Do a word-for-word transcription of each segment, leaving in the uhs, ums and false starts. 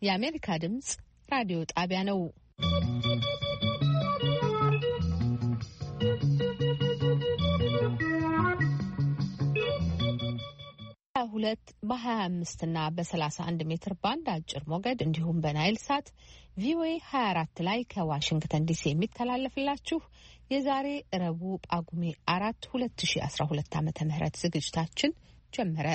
የአሜሪካ ድምጽ ራዲዮ ጣቢያ ነው። ሁለት በሀያ አምስት እና በሰላሳ አንድ ሜትር ባንድ አጭር ሞገድ እንዲሁም በናይል ሳት ቪኦኤ ሀያ አራት ላይ ከዋሽንግተን ዲሲ የሚተላለፍላችሁ የዛሬ ረቡዕ ጳጉሜ አራት ሁለት ሺ አስራ ሁለት ዓመተ ምህረት ዝግጅታችን ጀመረ።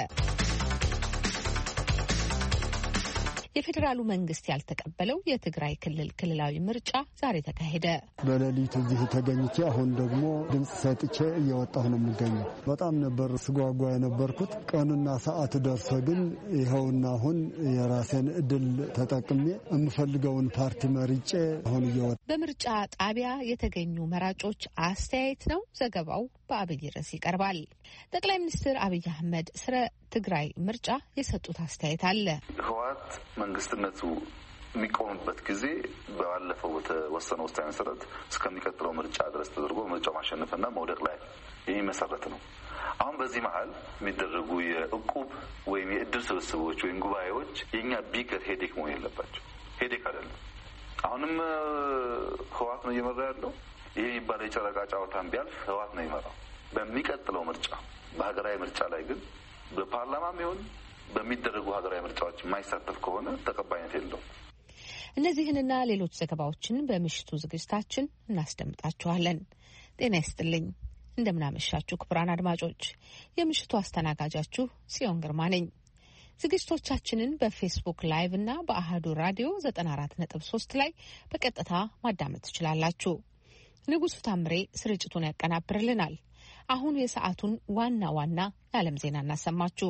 የፌዴራሉ መንግስት ያልተቀበለው የትግራይ ክልል ክልላዊ ምርጫ ዛሬ ተካሄደ። በሌሊት እዚህ ተገኝቼ አሁን ደግሞ ድምጽ ሰጥቼ እየወጣሁ ነው የምገኘው። በጣም ነበር ስጓጓ የነበርኩት። ቀንና ሰዓት ደርሶ ግን ይኸውና አሁን የራሴን እድል ተጠቅሜ የምፈልገውን ፓርቲ መርጬ አሁን እየወጣሁ። በምርጫ ጣቢያ የተገኙ መራጮች አስተያየት ነው። ዘገባው በአብይ ርዕስ ይቀርባል። ጠቅላይ ሚኒስትር አብይ አህመድ ስለ ትግራይ ምርጫ የሰጡት አስተያየት አለ። ህወሓት መንግስትነቱ የሚቆምበት ጊዜ ባለፈው በተወሰነው ውሳኔ መሰረት እስከሚቀጥለው ምርጫ ድረስ ተደርጎ ምርጫው ማሸነፍና መውደቅ ላይ የሚመሰረት ነው። አሁን በዚህ መሀል የሚደረጉ የእቁብ ወይም የእድል ስብስቦች ወይም ጉባኤዎች የኛ ቢገር ሄዴክ መሆን የለባቸው። ሄዴክ አይደለም። አሁንም ህወሓት ነው እየመራ ያለው። ይሄ የሚባለው የጨረቃ ጨዋታን ቢያልፍ ህወሓት ነው የሚመራው። በሚቀጥለው ምርጫ በሀገራዊ ምርጫ ላይ ግን በፓርላማም ይሁን በሚደረጉ ሀገራዊ ምርጫዎች የማይሳተፍ ከሆነ ተቀባይነት የለውም። እነዚህንና ሌሎች ዘገባዎችን በምሽቱ ዝግጅታችን እናስደምጣችኋለን። ጤና ይስጥልኝ። እንደምናመሻችሁ ክቡራን አድማጮች፣ የምሽቱ አስተናጋጃችሁ ጽዮን ግርማ ነኝ። ዝግጅቶቻችንን በፌስቡክ ላይቭ እና በአሃዱ ራዲዮ ዘጠና አራት ነጥብ ሶስት ላይ በቀጥታ ማዳመጥ ትችላላችሁ። ንጉሱ ታምሬ ስርጭቱን ያቀናብርልናል። አሁን የሰዓቱን ዋና ዋና የዓለም ዜና እናሰማችሁ።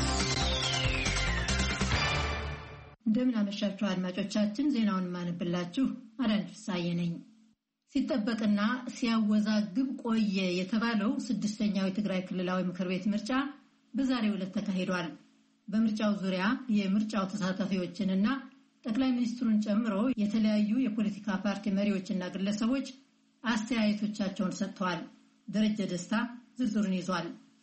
እንደምን አመሻችሁ አድማጮቻችን። ዜናውን ማንብላችሁ አዳነች ፍሳዬ ነኝ። ሲጠበቅና ሲያወዛግብ ቆየ የተባለው ስድስተኛው የትግራይ ክልላዊ ምክር ቤት ምርጫ በዛሬው ዕለት ተካሂዷል። በምርጫው ዙሪያ የምርጫው ተሳታፊዎችንና ጠቅላይ ሚኒስትሩን ጨምሮ የተለያዩ የፖለቲካ ፓርቲ መሪዎችና ግለሰቦች አስተያየቶቻቸውን ሰጥተዋል። ደረጀ ደስታ ዝርዝሩን ይዟል።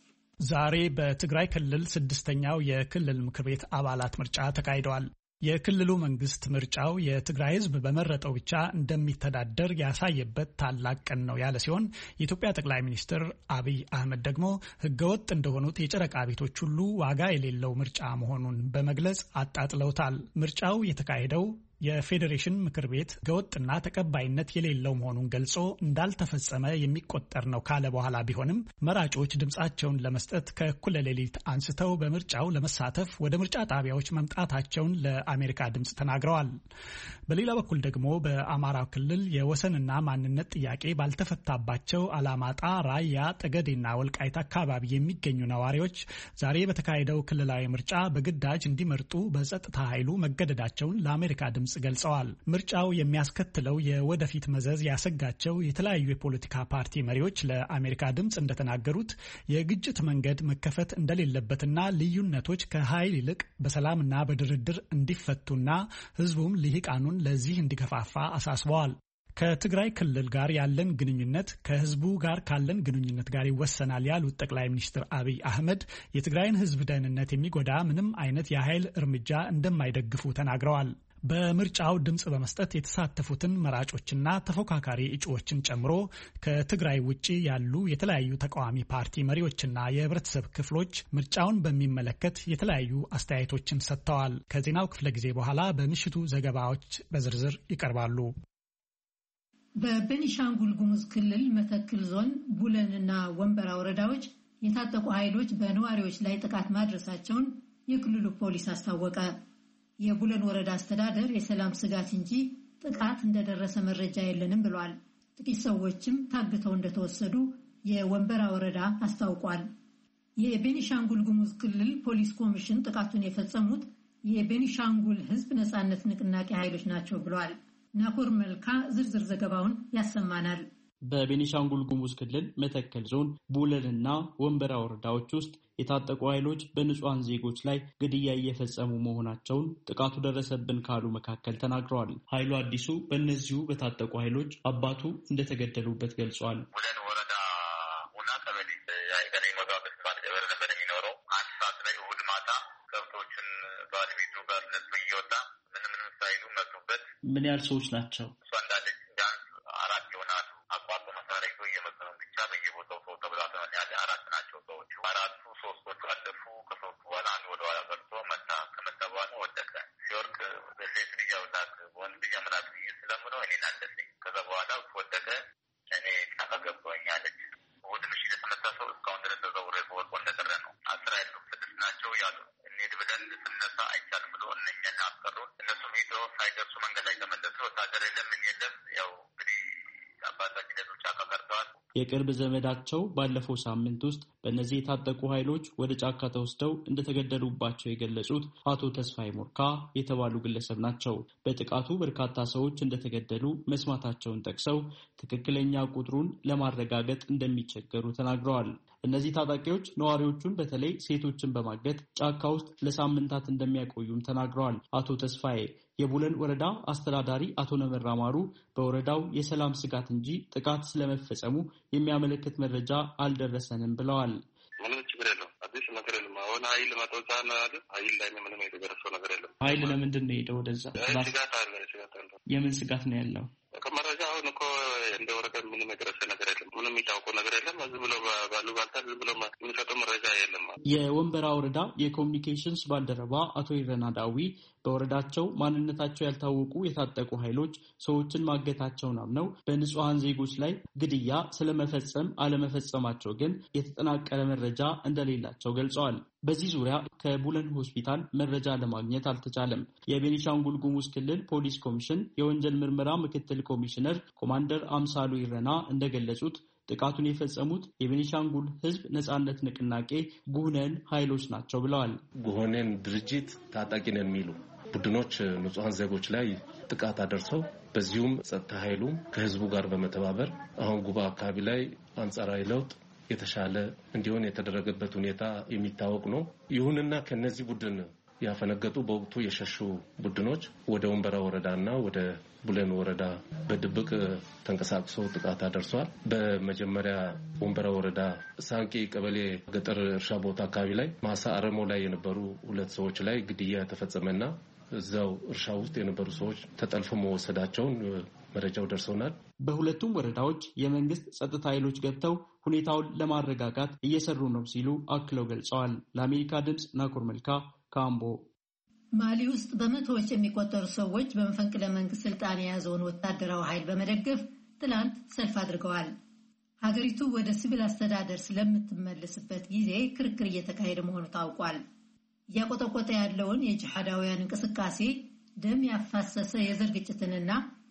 ዛሬ በትግራይ ክልል ስድስተኛው የክልል ምክር ቤት አባላት ምርጫ ተካሂደዋል። የክልሉ መንግስት ምርጫው የትግራይ ሕዝብ በመረጠው ብቻ እንደሚተዳደር ያሳየበት ታላቅ ቀን ነው ያለ ሲሆን የኢትዮጵያ ጠቅላይ ሚኒስትር አብይ አህመድ ደግሞ ህገወጥ እንደሆኑት የጨረቃ ቤቶች ሁሉ ዋጋ የሌለው ምርጫ መሆኑን በመግለጽ አጣጥለውታል። ምርጫው የተካሄደው የፌዴሬሽን ምክር ቤት ህገወጥና ተቀባይነት የሌለው መሆኑን ገልጾ እንዳልተፈጸመ የሚቆጠር ነው ካለ በኋላ ቢሆንም መራጮች ድምጻቸውን ለመስጠት ከእኩለ ሌሊት አንስተው በምርጫው ለመሳተፍ ወደ ምርጫ ጣቢያዎች መምጣታቸውን ለአሜሪካ ድምጽ ተናግረዋል። በሌላ በኩል ደግሞ በአማራ ክልል የወሰንና ማንነት ጥያቄ ባልተፈታባቸው አላማጣ፣ ራያ፣ ጠገዴና ወልቃይት አካባቢ የሚገኙ ነዋሪዎች ዛሬ በተካሄደው ክልላዊ ምርጫ በግዳጅ እንዲመርጡ በጸጥታ ኃይሉ መገደዳቸውን ለአሜሪካ ድምጽ ገልጸዋል። ምርጫው የሚያስከትለው የወደፊት መዘዝ ያሰጋቸው የተለያዩ የፖለቲካ ፓርቲ መሪዎች ለአሜሪካ ድምጽ እንደተናገሩት የግጭት መንገድ መከፈት እንደሌለበትና ልዩነቶች ከኃይል ይልቅ በሰላምና በድርድር እንዲፈቱና ህዝቡም ልሂቃኑን ለዚህ እንዲገፋፋ አሳስበዋል። ከትግራይ ክልል ጋር ያለን ግንኙነት ከህዝቡ ጋር ካለን ግንኙነት ጋር ይወሰናል ያሉት ጠቅላይ ሚኒስትር አብይ አህመድ የትግራይን ህዝብ ደህንነት የሚጎዳ ምንም አይነት የኃይል እርምጃ እንደማይደግፉ ተናግረዋል። በምርጫው ድምጽ በመስጠት የተሳተፉትን መራጮችና ተፎካካሪ እጩዎችን ጨምሮ ከትግራይ ውጪ ያሉ የተለያዩ ተቃዋሚ ፓርቲ መሪዎችና የህብረተሰብ ክፍሎች ምርጫውን በሚመለከት የተለያዩ አስተያየቶችን ሰጥተዋል። ከዜናው ክፍለ ጊዜ በኋላ በምሽቱ ዘገባዎች በዝርዝር ይቀርባሉ። በቤኒሻንጉል ጉሙዝ ክልል መተክል ዞን ቡለንና ወንበራ ወረዳዎች የታጠቁ ኃይሎች በነዋሪዎች ላይ ጥቃት ማድረሳቸውን የክልሉ ፖሊስ አስታወቀ። የቡለን ወረዳ አስተዳደር የሰላም ስጋት እንጂ ጥቃት እንደደረሰ መረጃ የለንም ብሏል። ጥቂት ሰዎችም ታግተው እንደተወሰዱ የወንበራ ወረዳ አስታውቋል። የቤኒሻንጉል ጉሙዝ ክልል ፖሊስ ኮሚሽን ጥቃቱን የፈጸሙት የቤኒሻንጉል ህዝብ ነጻነት ንቅናቄ ኃይሎች ናቸው ብሏል። ናኮር መልካ ዝርዝር ዘገባውን ያሰማናል። በቤኒሻንጉል ጉሙዝ ክልል መተከል ዞን ቡለንና ወንበራ ወረዳዎች ውስጥ የታጠቁ ኃይሎች በንጹሃን ዜጎች ላይ ግድያ እየፈጸሙ መሆናቸውን ጥቃቱ ደረሰብን ካሉ መካከል ተናግረዋል። ኃይሉ አዲሱ በእነዚሁ በታጠቁ ኃይሎች አባቱ እንደተገደሉበት ገልጿል። ቡለን ወረዳ ቡና ቀበሌ ያይገኔ መጋበስ ባል ገበረ ነበር የሚኖረው። አንድ ሰዓት ላይ እሑድ ማታ ከብቶችን ባለቤቱ ጋር ነጥቶ እየወጣ ምንም ምንም ምን ያህል ሰዎች ናቸው? የቅርብ ዘመዳቸው ባለፈው ሳምንት ውስጥ በእነዚህ የታጠቁ ኃይሎች ወደ ጫካ ተወስደው እንደተገደሉባቸው የገለጹት አቶ ተስፋዬ ሞርካ የተባሉ ግለሰብ ናቸው። በጥቃቱ በርካታ ሰዎች እንደተገደሉ መስማታቸውን ጠቅሰው ትክክለኛ ቁጥሩን ለማረጋገጥ እንደሚቸገሩ ተናግረዋል። እነዚህ ታጣቂዎች ነዋሪዎቹን በተለይ ሴቶችን በማገት ጫካ ውስጥ ለሳምንታት እንደሚያቆዩም ተናግረዋል። አቶ ተስፋዬ የቡለን ወረዳ አስተዳዳሪ አቶ ነመራ ማሩ በወረዳው የሰላም ስጋት እንጂ ጥቃት ስለመፈጸሙ የሚያመለክት መረጃ አልደረሰንም ብለዋል። ኃይል ለምንድን ነው ሄደው ወደዛ? የምን ስጋት ነው ያለው? ከመረጃ አሁን እኮ እንደ ወረዳ ምንም የደረሰ ነገር የለም። ምንም የሚታወቀው ነገር የለም። ዝም ብሎ ባሉ ባልታ ዝም ብሎ የሚሰጠው መረጃ የለም። የወንበራ ወረዳ የኮሚኒኬሽንስ ባልደረባ አቶ ይረና ዳዊ በወረዳቸው ማንነታቸው ያልታወቁ የታጠቁ ኃይሎች ሰዎችን ማገታቸውን አምነው በንጹሃን ዜጎች ላይ ግድያ ስለመፈጸም አለመፈጸማቸው ግን የተጠናቀረ መረጃ እንደሌላቸው ገልጸዋል። በዚህ ዙሪያ ከቡለን ሆስፒታል መረጃ ለማግኘት አልተቻለም። የቤኒሻንጉል ጉሙዝ ክልል ፖሊስ ኮሚሽን የወንጀል ምርመራ ምክትል ኮሚሽነር ኮማንደር አምሳሉ ይረና እንደገለጹት ጥቃቱን የፈጸሙት የቤኒሻንጉል ሕዝብ ነጻነት ንቅናቄ ጉህነን ኃይሎች ናቸው ብለዋል። ጉህነን ድርጅት ታጣቂ ነን የሚሉ ቡድኖች ንጹሃን ዜጎች ላይ ጥቃት አደርሰው በዚሁም ጸጥታ ኃይሉ ከህዝቡ ጋር በመተባበር አሁን ጉባ አካባቢ ላይ አንጻራዊ ለውጥ የተሻለ እንዲሆን የተደረገበት ሁኔታ የሚታወቅ ነው። ይሁንና ከነዚህ ቡድን ያፈነገጡ በወቅቱ የሸሹ ቡድኖች ወደ ወንበራ ወረዳና ወደ ቡለን ወረዳ በድብቅ ተንቀሳቅሶ ጥቃት አደርሷል። በመጀመሪያ ወንበራ ወረዳ ሳንቂ ቀበሌ ገጠር እርሻ ቦታ አካባቢ ላይ ማሳ አረሞ ላይ የነበሩ ሁለት ሰዎች ላይ ግድያ ተፈጸመና እዛው እርሻ ውስጥ የነበሩ ሰዎች ተጠልፎ መወሰዳቸውን መረጃው ደርሶናል። በሁለቱም ወረዳዎች የመንግስት ጸጥታ ኃይሎች ገብተው ሁኔታውን ለማረጋጋት እየሰሩ ነው ሲሉ አክለው ገልጸዋል። ለአሜሪካ ድምፅ ናኮር መልካ ካምቦ። ማሊ ውስጥ በመቶዎች የሚቆጠሩ ሰዎች በመፈንቅለ መንግስት ስልጣን የያዘውን ወታደራዊ ኃይል በመደገፍ ትላንት ሰልፍ አድርገዋል። ሀገሪቱ ወደ ሲቪል አስተዳደር ስለምትመለስበት ጊዜ ክርክር እየተካሄደ መሆኑ ታውቋል። እያቆጠቆጠ ያለውን የጂሃዳውያን እንቅስቃሴ ደም ያፋሰሰ የዘር ግጭትንና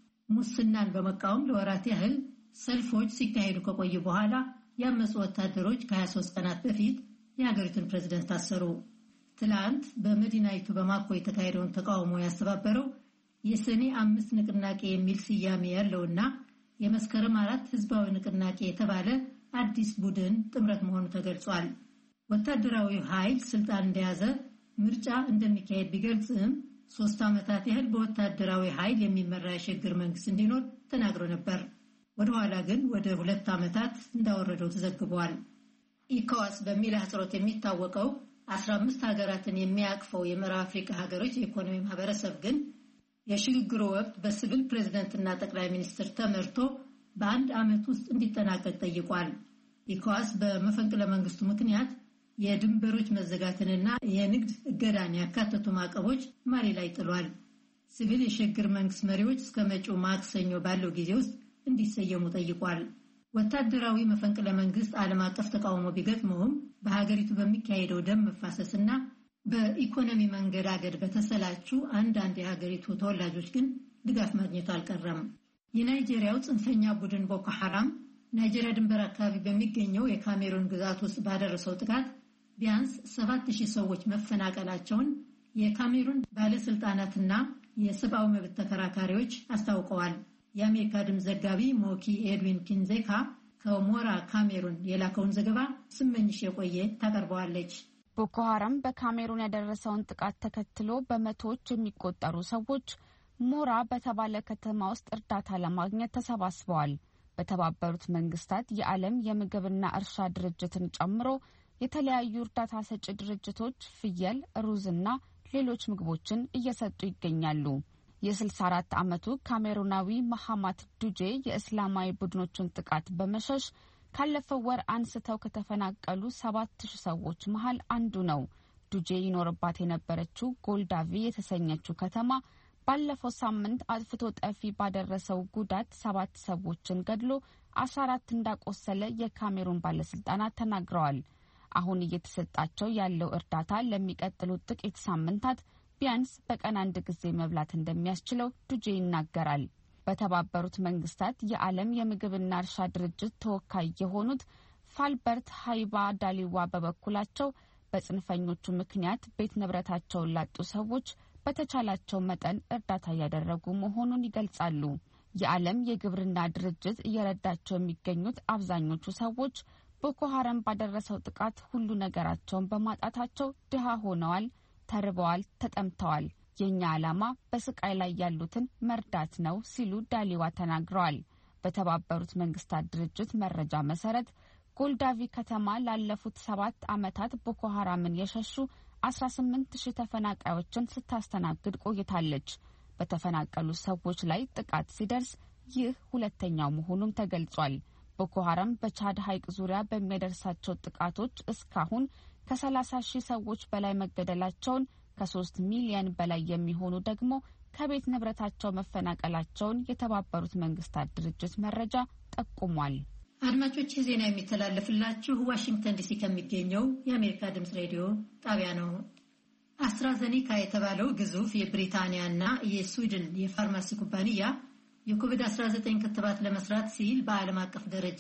ሙስናን በመቃወም ለወራት ያህል ሰልፎች ሲካሄዱ ከቆዩ በኋላ ያመፁ ወታደሮች ከሀያ ሶስት ቀናት በፊት የሀገሪቱን ፕሬዝደንት ታሰሩ። ትላንት በመዲናይቱ በማኮ የተካሄደውን ተቃውሞ ያስተባበረው የሰኔ አምስት ንቅናቄ የሚል ስያሜ ያለውና የመስከረም አራት ህዝባዊ ንቅናቄ የተባለ አዲስ ቡድን ጥምረት መሆኑ ተገልጿል። ወታደራዊ ኃይል ስልጣን እንደያዘ ምርጫ እንደሚካሄድ ቢገልጽም ሶስት ዓመታት ያህል በወታደራዊ ኃይል የሚመራ የሽግግር መንግስት እንዲኖር ተናግሮ ነበር። ወደ ኋላ ግን ወደ ሁለት ዓመታት እንዳወረደው ተዘግቧል። ኢኮዋስ በሚል አህጽሮት የሚታወቀው አስራ አምስት ሀገራትን የሚያቅፈው የምዕራብ አፍሪካ ሀገሮች የኢኮኖሚ ማህበረሰብ ግን የሽግግሩ ወቅት በሲቪል ፕሬዝዳንትና ጠቅላይ ሚኒስትር ተመርቶ በአንድ ዓመት ውስጥ እንዲጠናቀቅ ጠይቋል። ኢኮዋስ በመፈንቅለ መንግስቱ ምክንያት የድንበሮች መዘጋትንና የንግድ እገዳን ያካተቱ ማዕቀቦች ማሊ ላይ ጥሏል። ሲቪል የሽግግር መንግስት መሪዎች እስከ መጪው ማክሰኞ ባለው ጊዜ ውስጥ እንዲሰየሙ ጠይቋል። ወታደራዊ መፈንቅለ መንግስት ዓለም አቀፍ ተቃውሞ ቢገጥመውም በሀገሪቱ በሚካሄደው ደም መፋሰስና በኢኮኖሚ መንገዳገድ በተሰላቹ አንዳንድ የሀገሪቱ ተወላጆች ግን ድጋፍ ማግኘቱ አልቀረም። የናይጄሪያው ጽንፈኛ ቡድን ቦኮ ሐራም ናይጄሪያ ድንበር አካባቢ በሚገኘው የካሜሩን ግዛት ውስጥ ባደረሰው ጥቃት ቢያንስ ሰባት ሺህ ሰዎች መፈናቀላቸውን የካሜሩን ባለስልጣናትና የሰብአዊ መብት ተከራካሪዎች አስታውቀዋል። የአሜሪካ ድምፅ ዘጋቢ ሞኪ ኤድዊን ኪንዜካ ከሞራ ካሜሩን የላከውን ዘገባ ስመኝሽ የቆየ ታቀርበዋለች። ቦኮ ሐራም በካሜሩን ያደረሰውን ጥቃት ተከትሎ በመቶዎች የሚቆጠሩ ሰዎች ሞራ በተባለ ከተማ ውስጥ እርዳታ ለማግኘት ተሰባስበዋል። በተባበሩት መንግስታት የዓለም የምግብና እርሻ ድርጅትን ጨምሮ የተለያዩ እርዳታ ሰጪ ድርጅቶች ፍየል፣ ሩዝና ሌሎች ምግቦችን እየሰጡ ይገኛሉ። የስልሳ አራት ዓመቱ ካሜሩናዊ መሐማት ዱጄ የእስላማዊ ቡድኖችን ጥቃት በመሸሽ ካለፈው ወር አንስተው ከተፈናቀሉ ሰባት ሺህ ሰዎች መሃል አንዱ ነው። ዱጄ ይኖርባት የነበረችው ጎልዳቪ የተሰኘችው ከተማ ባለፈው ሳምንት አጥፍቶ ጠፊ ባደረሰው ጉዳት ሰባት ሰዎችን ገድሎ አስራ አራት እንዳቆሰለ የካሜሩን ባለስልጣናት ተናግረዋል። አሁን እየተሰጣቸው ያለው እርዳታ ለሚቀጥሉት ጥቂት ሳምንታት ቢያንስ በቀን አንድ ጊዜ መብላት እንደሚያስችለው ዱጄ ይናገራል። በተባበሩት መንግስታት የዓለም የምግብና እርሻ ድርጅት ተወካይ የሆኑት ፋልበርት ሃይባ ዳሊዋ በበኩላቸው በጽንፈኞቹ ምክንያት ቤት ንብረታቸውን ላጡ ሰዎች በተቻላቸው መጠን እርዳታ እያደረጉ መሆኑን ይገልጻሉ። የዓለም የግብርና ድርጅት እየረዳቸው የሚገኙት አብዛኞቹ ሰዎች ቦኮ ሀራም ባደረሰው ጥቃት ሁሉ ነገራቸውን በማጣታቸው ድሃ ሆነዋል፣ ተርበዋል፣ ተጠምተዋል። የኛ ዓላማ በስቃይ ላይ ያሉትን መርዳት ነው ሲሉ ዳሊዋ ተናግረዋል። በተባበሩት መንግስታት ድርጅት መረጃ መሰረት ጎልዳቪ ከተማ ላለፉት ሰባት ዓመታት ቦኮ ሀራምን የሸሹ አስራ ስምንት ሺህ ተፈናቃዮችን ስታስተናግድ ቆይታለች። በተፈናቀሉ ሰዎች ላይ ጥቃት ሲደርስ ይህ ሁለተኛው መሆኑም ተገልጿል። ቦኮ ሀራም በቻድ ሐይቅ ዙሪያ በሚያደርሳቸው ጥቃቶች እስካሁን ከሰላሳ ሺህ ሰዎች በላይ መገደላቸውን ከሶስት ሚሊዮን በላይ የሚሆኑ ደግሞ ከቤት ንብረታቸው መፈናቀላቸውን የተባበሩት መንግስታት ድርጅት መረጃ ጠቁሟል። አድማጮች ዜና የሚተላለፍላችሁ ዋሽንግተን ዲሲ ከሚገኘው የአሜሪካ ድምጽ ሬዲዮ ጣቢያ ነው። አስትራዘኒካ የተባለው ግዙፍ የብሪታንያና የስዊድን የፋርማሲ ኩባንያ የኮቪድ አስራ ዘጠኝ ክትባት ለመስራት ሲል በዓለም አቀፍ ደረጃ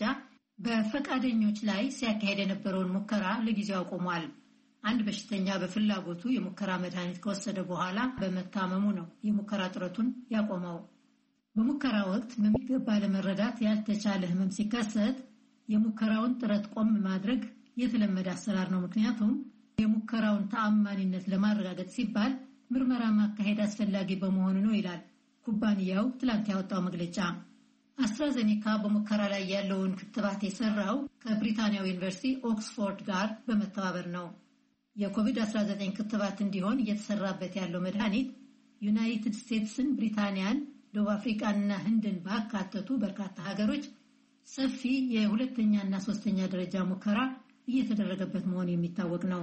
በፈቃደኞች ላይ ሲያካሄድ የነበረውን ሙከራ ለጊዜው አቁሟል። አንድ በሽተኛ በፍላጎቱ የሙከራ መድኃኒት ከወሰደ በኋላ በመታመሙ ነው የሙከራ ጥረቱን ያቆመው። በሙከራ ወቅት በሚገባ ለመረዳት ያልተቻለ ህመም ሲከሰት የሙከራውን ጥረት ቆም ማድረግ የተለመደ አሰራር ነው። ምክንያቱም የሙከራውን ተአማኒነት ለማረጋገጥ ሲባል ምርመራ ማካሄድ አስፈላጊ በመሆኑ ነው ይላል ኩባንያው ትላንት ያወጣው መግለጫ። አስትራዘኒካ በሙከራ ላይ ያለውን ክትባት የሰራው ከብሪታንያው ዩኒቨርሲቲ ኦክስፎርድ ጋር በመተባበር ነው። የኮቪድ አስራ ዘጠኝ ክትባት እንዲሆን እየተሰራበት ያለው መድኃኒት ዩናይትድ ስቴትስን፣ ብሪታንያን፣ ደቡብ አፍሪካና ህንድን ባካተቱ በርካታ ሀገሮች ሰፊ የሁለተኛና ሶስተኛ ደረጃ ሙከራ እየተደረገበት መሆኑ የሚታወቅ ነው።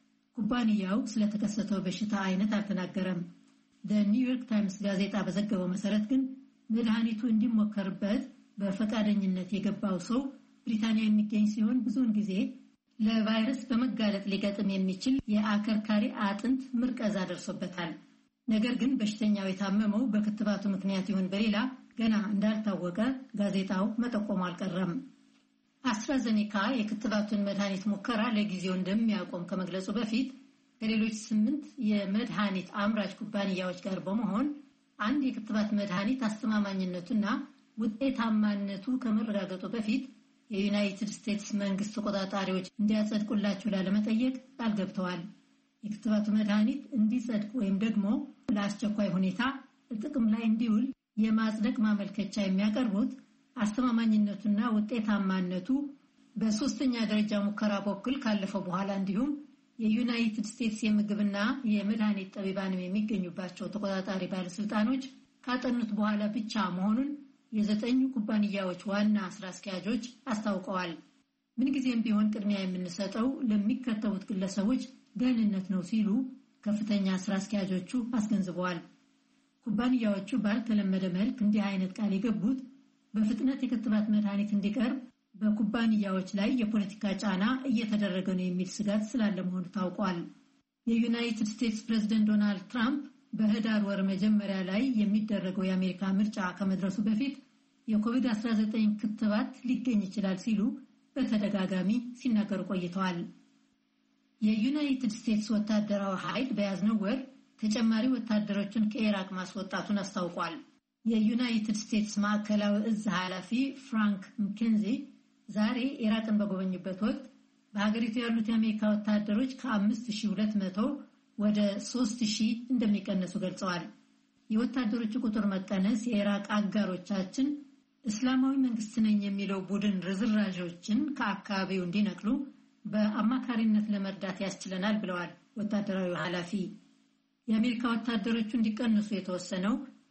ኩባንያው ስለተከሰተው በሽታ አይነት አልተናገረም። ኒውዮርክ ታይምስ ጋዜጣ በዘገበው መሰረት ግን መድኃኒቱ እንዲሞከርበት በፈቃደኝነት የገባው ሰው ብሪታንያ የሚገኝ ሲሆን ብዙውን ጊዜ ለቫይረስ በመጋለጥ ሊገጥም የሚችል የአከርካሪ አጥንት ምርቀዛ ደርሶበታል። ነገር ግን በሽተኛው የታመመው በክትባቱ ምክንያት ይሁን በሌላ ገና እንዳልታወቀ ጋዜጣው መጠቆሙ አልቀረም። አስትራዘኒካ የክትባቱን መድኃኒት ሙከራ ለጊዜው እንደሚያቆም ከመግለጹ በፊት ከሌሎች ስምንት የመድኃኒት አምራች ኩባንያዎች ጋር በመሆን አንድ የክትባት መድኃኒት አስተማማኝነቱና ውጤታማነቱ ከመረጋገጡ በፊት የዩናይትድ ስቴትስ መንግስት ተቆጣጣሪዎች እንዲያጸድቁላቸው ላለመጠየቅ ቃል ገብተዋል። የክትባቱ መድኃኒት እንዲጸድቅ ወይም ደግሞ ለአስቸኳይ ሁኔታ ጥቅም ላይ እንዲውል የማጽደቅ ማመልከቻ የሚያቀርቡት አስተማማኝነቱና ውጤታማነቱ በሶስተኛ ደረጃ ሙከራ በኩል ካለፈው በኋላ እንዲሁም የዩናይትድ ስቴትስ የምግብና የመድኃኒት ጠቢባንም የሚገኙባቸው ተቆጣጣሪ ባለስልጣኖች ካጠኑት በኋላ ብቻ መሆኑን የዘጠኙ ኩባንያዎች ዋና ስራ አስኪያጆች አስታውቀዋል። ምንጊዜም ቢሆን ቅድሚያ የምንሰጠው ለሚከተቡት ግለሰቦች ደህንነት ነው ሲሉ ከፍተኛ ስራ አስኪያጆቹ አስገንዝበዋል። ኩባንያዎቹ ባልተለመደ መልክ እንዲህ አይነት ቃል የገቡት በፍጥነት የክትባት መድኃኒት እንዲቀርብ በኩባንያዎች ላይ የፖለቲካ ጫና እየተደረገ ነው የሚል ስጋት ስላለ መሆኑ ታውቋል። የዩናይትድ ስቴትስ ፕሬዝዳንት ዶናልድ ትራምፕ በህዳር ወር መጀመሪያ ላይ የሚደረገው የአሜሪካ ምርጫ ከመድረሱ በፊት የኮቪድ አስራ ዘጠኝ ክትባት ሊገኝ ይችላል ሲሉ በተደጋጋሚ ሲናገሩ ቆይተዋል። የዩናይትድ ስቴትስ ወታደራዊ ኃይል በያዝነው ወር ተጨማሪ ወታደሮችን ከኢራቅ ማስወጣቱን አስታውቋል። የዩናይትድ ስቴትስ ማዕከላዊ እዝ ኃላፊ ፍራንክ መኬንዚ ዛሬ ኢራቅን በጎበኙበት ወቅት በሀገሪቱ ያሉት የአሜሪካ ወታደሮች ከአምስት ሺህ ሁለት መቶ ወደ ሶስት ሺህ እንደሚቀነሱ ገልጸዋል። የወታደሮቹ ቁጥር መቀነስ የኢራቅ አጋሮቻችን እስላማዊ መንግስት ነኝ የሚለው ቡድን ርዝራዦችን ከአካባቢው እንዲነቅሉ በአማካሪነት ለመርዳት ያስችለናል ብለዋል ወታደራዊ ኃላፊ። የአሜሪካ ወታደሮቹ እንዲቀንሱ የተወሰነው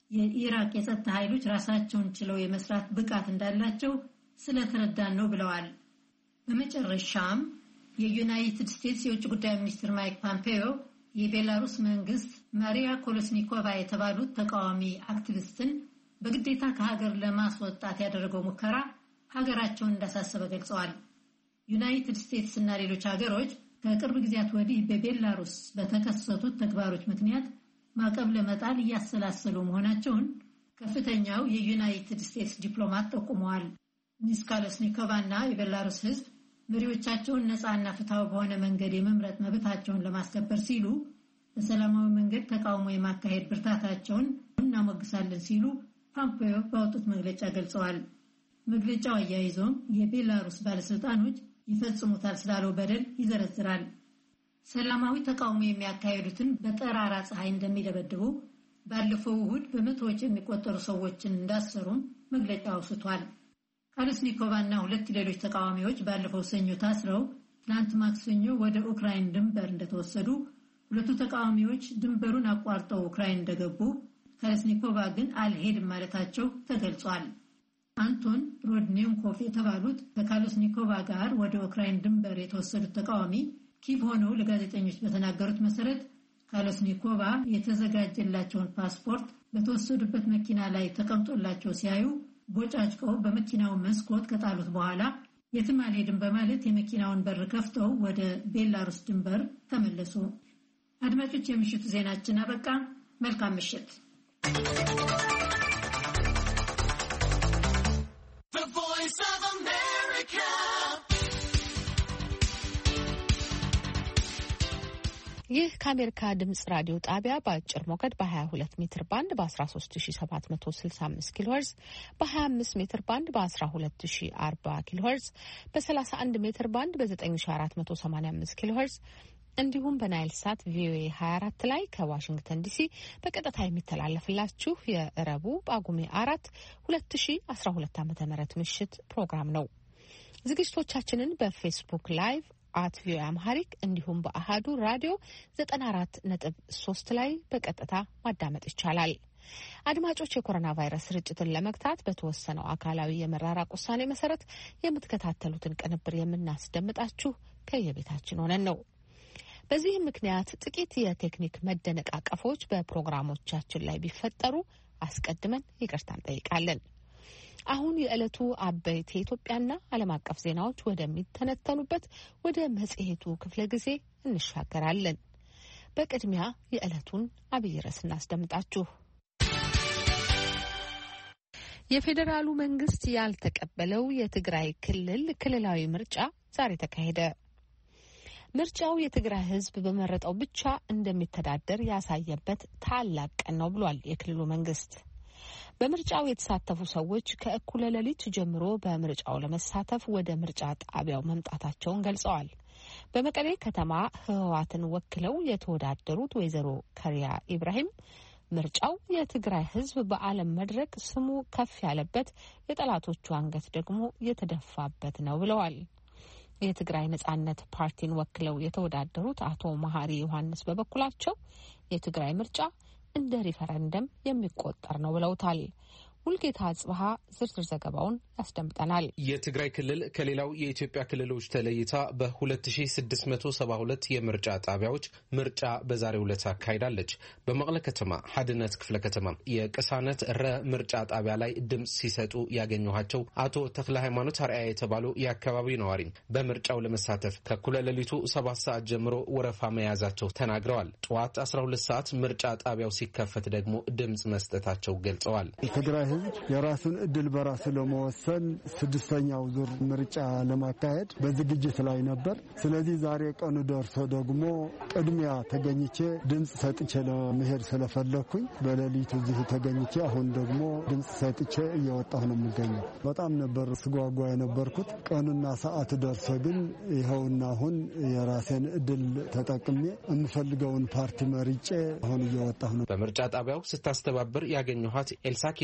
የኢራቅ የጸጥታ ኃይሎች ራሳቸውን ችለው የመስራት ብቃት እንዳላቸው ስለተረዳን ነው ብለዋል። በመጨረሻም የዩናይትድ ስቴትስ የውጭ ጉዳይ ሚኒስትር ማይክ ፖምፔዮ የቤላሩስ መንግስት ማሪያ ኮሎስኒኮቫ የተባሉት ተቃዋሚ አክቲቪስትን በግዴታ ከሀገር ለማስወጣት ያደረገው ሙከራ ሀገራቸውን እንዳሳሰበ ገልጸዋል። ዩናይትድ ስቴትስ እና ሌሎች ሀገሮች ከቅርብ ጊዜያት ወዲህ በቤላሩስ በተከሰቱት ተግባሮች ምክንያት ማዕቀብ ለመጣል እያሰላሰሉ መሆናቸውን ከፍተኛው የዩናይትድ ስቴትስ ዲፕሎማት ጠቁመዋል። ሚስ ኮሎስኒኮቫ እና የቤላሩስ ሕዝብ መሪዎቻቸውን ነፃና ፍትሃዊ በሆነ መንገድ የመምረጥ መብታቸውን ለማስከበር ሲሉ በሰላማዊ መንገድ ተቃውሞ የማካሄድ ብርታታቸውን እናሞግሳለን ሲሉ ፖምፔዮ ባወጡት መግለጫ ገልጸዋል። መግለጫው አያይዞም የቤላሩስ ባለስልጣኖች ይፈጽሙታል ስላለው በደል ይዘረዝራል። ሰላማዊ ተቃውሞ የሚያካሄዱትን በጠራራ ፀሐይ እንደሚደበድቡ፣ ባለፈው እሁድ በመቶዎች የሚቆጠሩ ሰዎችን እንዳሰሩም መግለጫው አውስቷል። ኮሎስኒኮቫ እና ሁለት ሌሎች ተቃዋሚዎች ባለፈው ሰኞ ታስረው ትናንት ማክሰኞ ወደ ኡክራይን ድንበር እንደተወሰዱ፣ ሁለቱ ተቃዋሚዎች ድንበሩን አቋርጠው ኡክራይን እንደገቡ፣ ኮሎስኒኮቫ ግን አልሄድም ማለታቸው ተገልጿል። አንቶን ሮድኒንኮቭ የተባሉት ከኮሎስኒኮቫ ጋር ወደ ኡክራይን ድንበር የተወሰዱት ተቃዋሚ ኪቭ ሆነው ለጋዜጠኞች በተናገሩት መሰረት ኮሎስኒኮቫ የተዘጋጀላቸውን ፓስፖርት በተወሰዱበት መኪና ላይ ተቀምጦላቸው ሲያዩ ቦጫጭቀው በመኪናው መስኮት ከጣሉት በኋላ የትም አልሄድም በማለት የመኪናውን በር ከፍተው ወደ ቤላሩስ ድንበር ተመለሱ። አድማጮች፣ የምሽቱ ዜናችን አበቃ። መልካም ምሽት። ይህ ከአሜሪካ ድምጽ ራዲዮ ጣቢያ በአጭር ሞገድ በ22 ሜትር ባንድ በ13765 ኪሎ ሄርዝ፣ በ25 ሜትር ባንድ በ12040 ኪሎ ሄርዝ፣ በ31 ሜትር ባንድ በ9485 ኪሎ ሄርዝ እንዲሁም በናይል ሳት ቪኦኤ ሃያ አራት ላይ ከዋሽንግተን ዲሲ በቀጥታ የሚተላለፍላችሁ የረቡ ጳጉሜ አራት ሁለት ሺ አስራ ሁለት ዓመተ ምህረት ምሽት ፕሮግራም ነው። ዝግጅቶቻችንን በፌስቡክ ላይቭ አት ቪኦኤ አምሃሪክ እንዲሁም በአሃዱ ራዲዮ ዘጠና አራት ነጥብ ሶስት ላይ በቀጥታ ማዳመጥ ይቻላል። አድማጮች፣ የኮሮና ቫይረስ ስርጭትን ለመግታት በተወሰነው አካላዊ የመራራቅ ውሳኔ መሰረት የምትከታተሉትን ቅንብር የምናስደምጣችሁ ከየቤታችን ሆነን ነው። በዚህም ምክንያት ጥቂት የቴክኒክ መደነቃቀፎች በፕሮግራሞቻችን ላይ ቢፈጠሩ አስቀድመን ይቅርታ እንጠይቃለን። አሁን የዕለቱ አበይት የኢትዮጵያና ዓለም አቀፍ ዜናዎች ወደሚተነተኑበት ወደ መጽሔቱ ክፍለ ጊዜ እንሻገራለን። በቅድሚያ የዕለቱን አብይ ርዕስ እናስደምጣችሁ። የፌዴራሉ መንግስት ያልተቀበለው የትግራይ ክልል ክልላዊ ምርጫ ዛሬ ተካሄደ። ምርጫው የትግራይ ሕዝብ በመረጠው ብቻ እንደሚተዳደር ያሳየበት ታላቅ ቀን ነው ብሏል የክልሉ መንግስት። በምርጫው የተሳተፉ ሰዎች ከእኩለ ሌሊት ጀምሮ በምርጫው ለመሳተፍ ወደ ምርጫ ጣቢያው መምጣታቸውን ገልጸዋል። በመቀሌ ከተማ ህወሓትን ወክለው የተወዳደሩት ወይዘሮ ከሪያ ኢብራሂም ምርጫው የትግራይ ህዝብ በዓለም መድረክ ስሙ ከፍ ያለበት፣ የጠላቶቹ አንገት ደግሞ የተደፋበት ነው ብለዋል። የትግራይ ነጻነት ፓርቲን ወክለው የተወዳደሩት አቶ መሐሪ ዮሐንስ በበኩላቸው የትግራይ ምርጫ እንደ ሪፈረንደም የሚቆጠር ነው ብለውታል። ሙልጌታ አጽብሃ ዝርዝር ዘገባውን ያስደምጠናል። የትግራይ ክልል ከሌላው የኢትዮጵያ ክልሎች ተለይታ በሁለት ሺ ስድስት መቶ ሰባ ሁለት የምርጫ ጣቢያዎች ምርጫ በዛሬው ዕለት አካሂዳለች። በመቀለ ከተማ ሐድነት ክፍለ ከተማ የቅሳነት ረ ምርጫ ጣቢያ ላይ ድምጽ ሲሰጡ ያገኘኋቸው አቶ ተክለ ሃይማኖት አርአያ የተባሉ የአካባቢው ነዋሪ በምርጫው ለመሳተፍ ከእኩለ ሌሊቱ ሰባት ሰዓት ጀምሮ ወረፋ መያዛቸው ተናግረዋል። ጠዋት አስራ ሁለት ሰዓት ምርጫ ጣቢያው ሲከፈት ደግሞ ድምጽ መስጠታቸው ገልጸዋል። የትግራይ ህዝብ የራሱን እድል በራሱ ለመወሰን ስድስተኛው ዙር ምርጫ ለማካሄድ በዝግጅት ላይ ነበር። ስለዚህ ዛሬ ቀኑ ደርሶ ደግሞ ቅድሚያ ተገኝቼ ድምጽ ሰጥቼ ለመሄድ ስለፈለኩኝ በሌሊቱ እዚህ ተገኝቼ አሁን ደግሞ ድምጽ ሰጥቼ እየወጣሁ ነው የምገኘው። በጣም ነበር ስጓጓ የነበርኩት። ቀኑና ሰዓት ደርሶ ግን ይኸውና አሁን የራሴን እድል ተጠቅሜ የምፈልገውን ፓርቲ መርጬ አሁን እየወጣሁ ነው። በምርጫ ጣቢያው ስታስተባብር ያገኘኋት ኤልሳ ኪዳነ ማርያም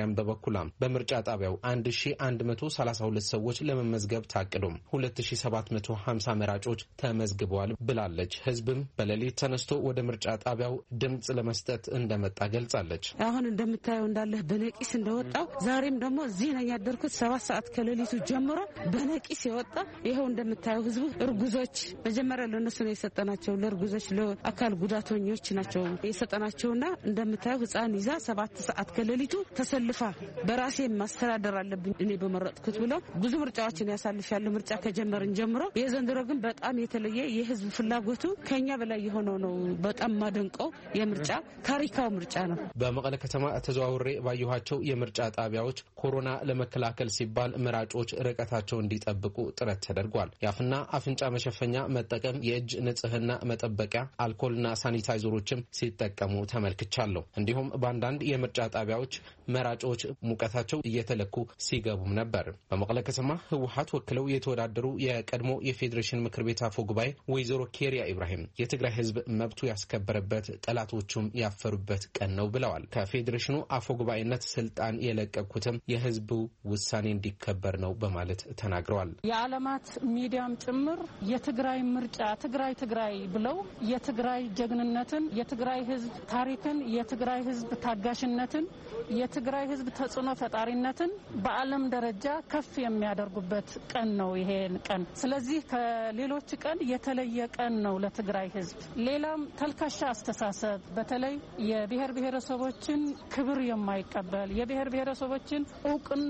ማርያም በበኩላም በምርጫ ጣቢያው አንድ ሺህ አንድ መቶ ሰላሳ ሁለት ሰዎች ለመመዝገብ ታቅዶም ሁለት ሺህ ሰባት መቶ ሃምሳ መራጮች ተመዝግበዋል ብላለች። ህዝብም በሌሊት ተነስቶ ወደ ምርጫ ጣቢያው ድምጽ ለመስጠት እንደመጣ ገልጻለች። አሁን እንደምታየው እንዳለ በነቂስ እንደወጣው ዛሬም ደግሞ እዚህ ነኝ ያደርኩት ሰባት ሰዓት ከሌሊቱ ጀምሮ በነቂስ የወጣ ይሄው እንደምታየው ህዝቡ እርጉዞች መጀመሪያ ለነሱ ነው የሰጠናቸው ለእርጉዞች ለአካል ጉዳተኞች ናቸው የሰጠናቸውና እንደምታየው ህፃን ይዛ ሰባት ሰዓት ከሌሊቱ ተሰልፋ በራሴ ማስተዳደር አለብኝ እኔ በመረጥኩት ብሎ ብዙ ምርጫዎችን ያሳልፋሉ። ምርጫ ከጀመርን ጀምሮ የዘንድሮ ግን በጣም የተለየ የህዝብ ፍላጎቱ ከኛ በላይ የሆነው ነው። በጣም ማደንቀው የምርጫ ታሪካዊ ምርጫ ነው። በመቀለ ከተማ ተዘዋውሬ ባየኋቸው የምርጫ ጣቢያዎች ኮሮና ለመከላከል ሲባል መራጮች ርቀታቸው እንዲጠብቁ ጥረት ተደርጓል። የአፍና አፍንጫ መሸፈኛ መጠቀም፣ የእጅ ንጽህና መጠበቂያ አልኮልና ሳኒታይዘሮችም ሲጠቀሙ ተመልክቻለሁ። እንዲሁም በአንዳንድ የምርጫ ጣቢያዎች መራጮች ሙቀታቸው እየተለኩ ሲገቡም ነበር። በመቀለ ከተማ ህወሓት ወክለው የተወዳደሩ የቀድሞ የፌዴሬሽን ምክር ቤት አፈ ጉባኤ ወይዘሮ ኬሪያ ኢብራሂም የትግራይ ህዝብ መብቱ ያስከበረበት ጠላቶቹም ያፈሩበት ቀን ነው ብለዋል። ከፌዴሬሽኑ አፈ ጉባኤነት ስልጣን የለቀቁትም የህዝቡ ውሳኔ እንዲከበር ነው በማለት ተናግረዋል። የዓለማት ሚዲያም ጭምር የትግራይ ምርጫ ትግራይ ትግራይ ብለው የትግራይ ጀግንነትን፣ የትግራይ ህዝብ ታሪክን፣ የትግራይ ህዝብ ታጋሽነትን፣ የትግራይ ህዝብ ተጽዕኖ ፈጣሪነትን በዓለም ደረጃ ከፍ የሚያደርጉበት ቀን ነው ይሄን ቀን። ስለዚህ ከሌሎች ቀን የተለየ ቀን ነው ለትግራይ ህዝብ። ሌላም ተልካሻ አስተሳሰብ በተለይ የብሔር ብሔረሰቦችን ክብር የማይቀበል የብሔር ብሔረሰቦችን እውቅና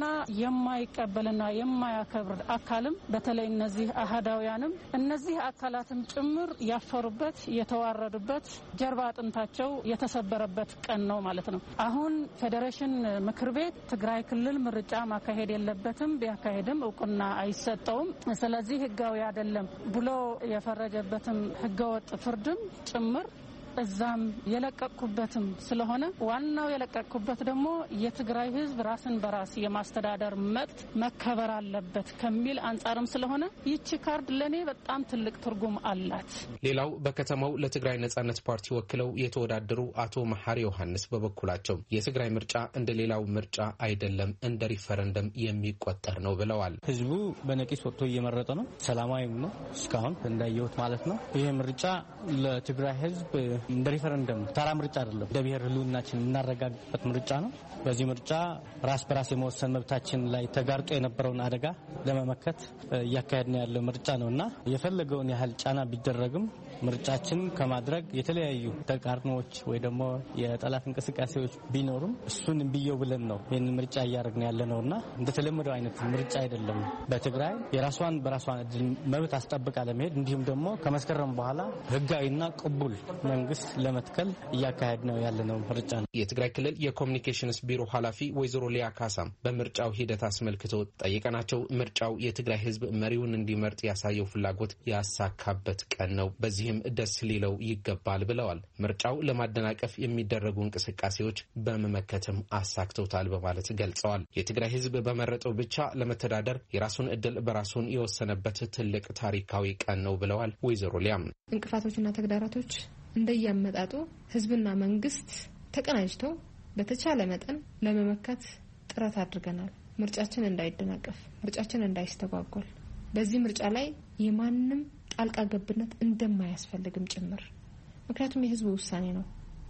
የማይቀበልና የማያከብር አካልም በተለይ እነዚህ አሃዳውያንም እነዚህ አካላትም ጭምር ያፈሩበት የተዋረዱበት ጀርባ አጥንታቸው የተሰበረበት ቀን ነው ማለት ነው። አሁን ፌዴሬሽን ምክር ቤት ትግራይ ክልል ምርጫ ማካሄድ የለበትም ቢያካሄድም እውቅና አይሰጠውም ስለዚህ ህጋዊ አይደለም ብሎ የፈረጀበትም ህገወጥ ፍርድም ጭምር እዛም የለቀቁበትም ስለሆነ ዋናው የለቀቁበት ደግሞ የትግራይ ህዝብ ራስን በራስ የማስተዳደር መብት መከበር አለበት ከሚል አንጻርም ስለሆነ ይቺ ካርድ ለኔ በጣም ትልቅ ትርጉም አላት። ሌላው በከተማው ለትግራይ ነጻነት ፓርቲ ወክለው የተወዳደሩ አቶ መሐሪ ዮሐንስ በበኩላቸው የትግራይ ምርጫ እንደሌላው ምርጫ አይደለም እንደ ሪፈረንደም የሚቆጠር ነው ብለዋል። ህዝቡ በነቂስ ወጥቶ እየመረጠ ነው። ሰላማዊ ነው እስካሁን እንዳየሁት ማለት ነው። ይሄ ምርጫ ለትግራይ ህዝብ እንደ ሪፈረንደም ተራ ምርጫ አይደለም። ደብሔር ህልውናችን እናረጋግጥበት ምርጫ ነው። በዚህ ምርጫ ራስ በራስ የመወሰን መብታችን ላይ ተጋርጦ የነበረውን አደጋ ለመመከት እያካሄድን ያለው ምርጫ ነውና የፈለገውን ያህል ጫና ቢደረግም ምርጫችን ከማድረግ የተለያዩ ተቃርኖዎች ወይ ደግሞ የጠላት እንቅስቃሴዎች ቢኖሩም እሱን እንብየው ብለን ነው ይህን ምርጫ እያደረግን ያለ ነውና እንደተለመደው አይነት ምርጫ አይደለም። በትግራይ የራሷን በራሷን እድል መብት አስጠብቃ ለመሄድ እንዲሁም ደግሞ ከመስከረም በኋላ ህጋዊና ቅቡል መንግስት ለመትከል እያካሄድ ነው ያለነው ምርጫ ነው። የትግራይ ክልል የኮሚኒኬሽንስ ቢሮ ኃላፊ ወይዘሮ ሊያ ካሳም በምርጫው ሂደት አስመልክቶ ጠይቀናቸው ምርጫው የትግራይ ህዝብ መሪውን እንዲመርጥ ያሳየው ፍላጎት ያሳካበት ቀን ነው፣ በዚህም ደስ ሊለው ይገባል ብለዋል። ምርጫው ለማደናቀፍ የሚደረጉ እንቅስቃሴዎች በመመከትም አሳክተውታል በማለት ገልጸዋል። የትግራይ ህዝብ በመረጠው ብቻ ለመተዳደር የራሱን እድል በራሱን የወሰነበት ትልቅ ታሪካዊ ቀን ነው ብለዋል ወይዘሮ ሊያም። እንቅፋቶችና ተግዳሮቶች እንደያመጣጡ ህዝብና መንግስት ተቀናጅተው በተቻለ መጠን ለመመከት ጥረት አድርገናል። ምርጫችን እንዳይደናቀፍ፣ ምርጫችን እንዳይስተጓጎል፣ በዚህ ምርጫ ላይ የማንም ጣልቃ ገብነት እንደማያስፈልግም ጭምር። ምክንያቱም የህዝቡ ውሳኔ ነው።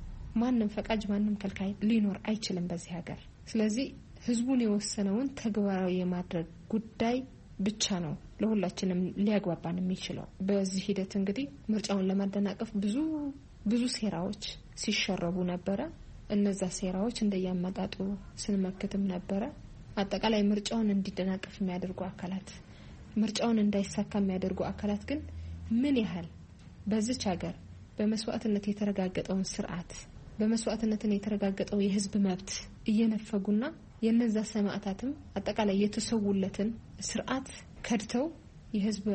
ማንም ፈቃጅ ማንም ከልካይ ሊኖር አይችልም በዚህ ሀገር። ስለዚህ ህዝቡን የወሰነውን ተግባራዊ የማድረግ ጉዳይ ብቻ ነው ለሁላችንም ሊያግባባን የሚችለው። በዚህ ሂደት እንግዲህ ምርጫውን ለማደናቀፍ ብዙ ብዙ ሴራዎች ሲሸረቡ ነበረ። እነዛ ሴራዎች እንደያመጣጡ ስንመክትም ነበረ። አጠቃላይ ምርጫውን እንዲደናቀፍ የሚያደርጉ አካላት፣ ምርጫውን እንዳይሳካ የሚያደርጉ አካላት ግን ምን ያህል በዚች ሀገር በመስዋዕትነት የተረጋገጠውን ስርዓት በመስዋዕትነት የተረጋገጠው የህዝብ መብት እየነፈጉና የነዛ ሰማዕታትም አጠቃላይ የተሰውለትን ስርዓት ከድተው የህዝብ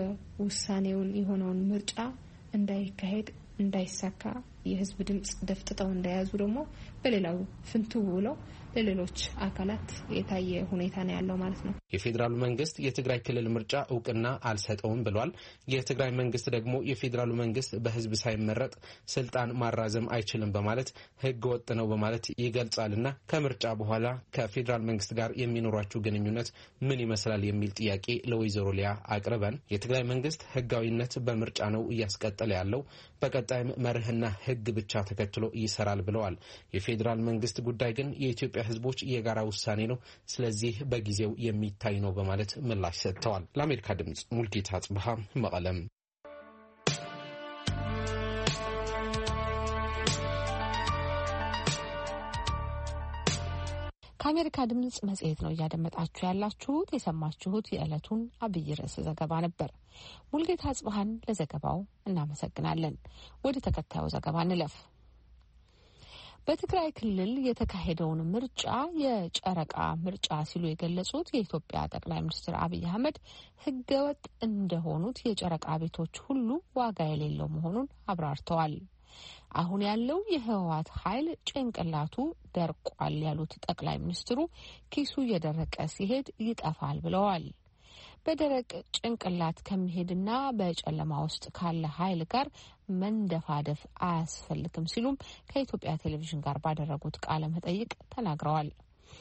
ውሳኔውን የሆነውን ምርጫ እንዳይካሄድ እንዳይሳካ የህዝብ ድምጽ ደፍጥጠው እንደያዙ ደግሞ በሌላው ፍንቱ ብለው ለሌሎች አካላት የታየ ሁኔታ ነው ያለው ማለት ነው። የፌዴራሉ መንግስት የትግራይ ክልል ምርጫ እውቅና አልሰጠውም ብሏል። የትግራይ መንግስት ደግሞ የፌዴራሉ መንግስት በህዝብ ሳይመረጥ ስልጣን ማራዘም አይችልም በማለት ህገ ወጥ ነው በማለት ይገልጻልና ከምርጫ በኋላ ከፌዴራል መንግስት ጋር የሚኖራቸው ግንኙነት ምን ይመስላል የሚል ጥያቄ ለወይዘሮ ሊያ አቅርበን የትግራይ መንግስት ህጋዊነት በምርጫ ነው እያስቀጠለ ያለው በቀጣይም መርህና ህግ ብቻ ተከትሎ ይሰራል ብለዋል። የፌዴራል መንግስት ጉዳይ ግን የኢትዮጵያ ህዝቦች የጋራ ውሳኔ ነው፣ ስለዚህ በጊዜው የሚታይ ነው በማለት ምላሽ ሰጥተዋል። ለአሜሪካ ድምጽ ሙልጌታ ጽብሃ መቀለም። ከአሜሪካ ድምጽ መጽሔት ነው እያደመጣችሁ ያላችሁት። የሰማችሁት የዕለቱን አብይ ርዕስ ዘገባ ነበር። ሙልጌታ ጽብሃን ለዘገባው እናመሰግናለን። ወደ ተከታዩ ዘገባ እንለፍ። በትግራይ ክልል የተካሄደውን ምርጫ የጨረቃ ምርጫ ሲሉ የገለጹት የኢትዮጵያ ጠቅላይ ሚኒስትር አብይ አህመድ ህገወጥ እንደሆኑት የጨረቃ ቤቶች ሁሉ ዋጋ የሌለው መሆኑን አብራርተዋል። አሁን ያለው የህወሓት ኃይል ጭንቅላቱ ደርቋል ያሉት ጠቅላይ ሚኒስትሩ ኪሱ እየደረቀ ሲሄድ ይጠፋል ብለዋል። በደረቅ ጭንቅላት ከሚሄድና በጨለማ ውስጥ ካለ ኃይል ጋር መንደፋደፍ አያስፈልግም ሲሉም ከኢትዮጵያ ቴሌቪዥን ጋር ባደረጉት ቃለ መጠይቅ ተናግረዋል።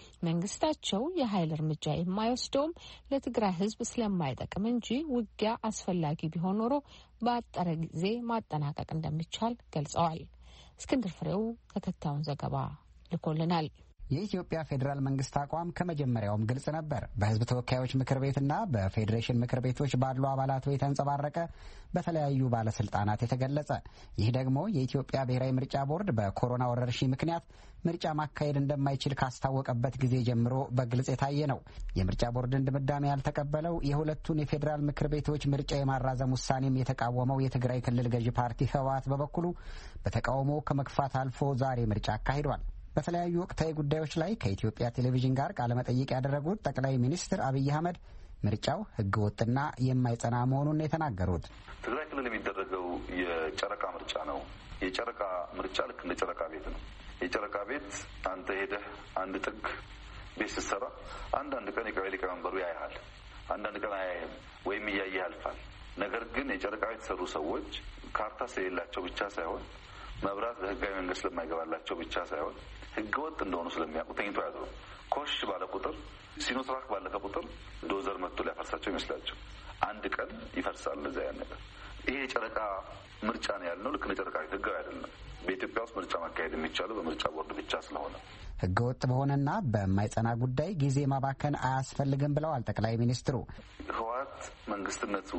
መንግስታቸው የኃይል እርምጃ የማይወስደውም ለትግራይ ህዝብ ስለማይጠቅም እንጂ ውጊያ አስፈላጊ ቢሆን ኖሮ በአጠረ ጊዜ ማጠናቀቅ እንደሚቻል ገልጸዋል። እስክንድር ፍሬው ተከታዩን ዘገባ ልኮልናል። የኢትዮጵያ ፌዴራል መንግስት አቋም ከመጀመሪያውም ግልጽ ነበር። በህዝብ ተወካዮች ምክር ቤትና በፌዴሬሽን ምክር ቤቶች ባሉ አባላቱ የተንጸባረቀ፣ በተለያዩ ባለስልጣናት የተገለጸ። ይህ ደግሞ የኢትዮጵያ ብሔራዊ ምርጫ ቦርድ በኮሮና ወረርሽኝ ምክንያት ምርጫ ማካሄድ እንደማይችል ካስታወቀበት ጊዜ ጀምሮ በግልጽ የታየ ነው። የምርጫ ቦርድን ድምዳሜ ያልተቀበለው የሁለቱን የፌዴራል ምክር ቤቶች ምርጫ የማራዘም ውሳኔም የተቃወመው የትግራይ ክልል ገዢ ፓርቲ ህወሓት በበኩሉ በተቃውሞ ከመግፋት አልፎ ዛሬ ምርጫ አካሂዷል። በተለያዩ ወቅታዊ ጉዳዮች ላይ ከኢትዮጵያ ቴሌቪዥን ጋር ቃለ መጠይቅ ያደረጉት ጠቅላይ ሚኒስትር አብይ አህመድ ምርጫው ህገወጥና የማይጸና መሆኑን የተናገሩት ትግራይ ክልል የሚደረገው የጨረቃ ምርጫ ነው። የጨረቃ ምርጫ ልክ እንደ ጨረቃ ቤት ነው። የጨረቃ ቤት አንተ ሄደህ አንድ ጥግ ቤት ስትሰራ አንዳንድ ቀን የቀበሌ ሊቀመንበሩ ያያሃል፣ አንዳንድ ቀን አያይህም ወይም እያየህ ያልፋል። ነገር ግን የጨረቃ ቤት የተሰሩ ሰዎች ካርታ ስለሌላቸው ብቻ ሳይሆን መብራት በህጋዊ መንገድ ስለማይገባላቸው ብቻ ሳይሆን ህገወጥ እንደሆኑ ስለሚያውቁ ተኝቶ ያድሩ። ኮሽ ባለ ቁጥር ሲኖትራክ ባለፈ ቁጥር ዶዘር መጥቶ ሊያፈርሳቸው ይመስላቸው አንድ ቀን ይፈርሳል። ለዛ ያን ነገር ይሄ የጨረቃ ምርጫ ነው ያልነው ልክ እንደ ጨረቃ ቤት ህጋዊ አይደለም። በኢትዮጵያ ውስጥ ምርጫ ማካሄድ የሚቻለው በምርጫ ቦርድ ብቻ ስለሆነ ህገወጥ በሆነና በማይጸና ጉዳይ ጊዜ ማባከን አያስፈልግም ብለዋል ጠቅላይ ሚኒስትሩ። ህወሓት መንግስትነቱ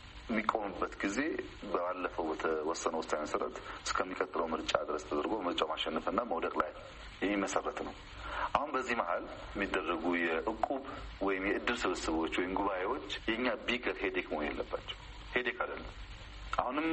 የሚቆምበት ጊዜ ባለፈው በተወሰነ ውሳኔ መሰረት እስከሚቀጥለው ምርጫ ድረስ ተደርጎ ምርጫው ማሸነፍና መውደቅ ላይ የሚመሰረት ነው። አሁን በዚህ መሀል የሚደረጉ የእቁብ ወይም የእድር ስብስቦች ወይም ጉባኤዎች የኛ ቢገር ሄዴክ መሆን የለባቸው። ሄዴክ አይደለም። አሁንም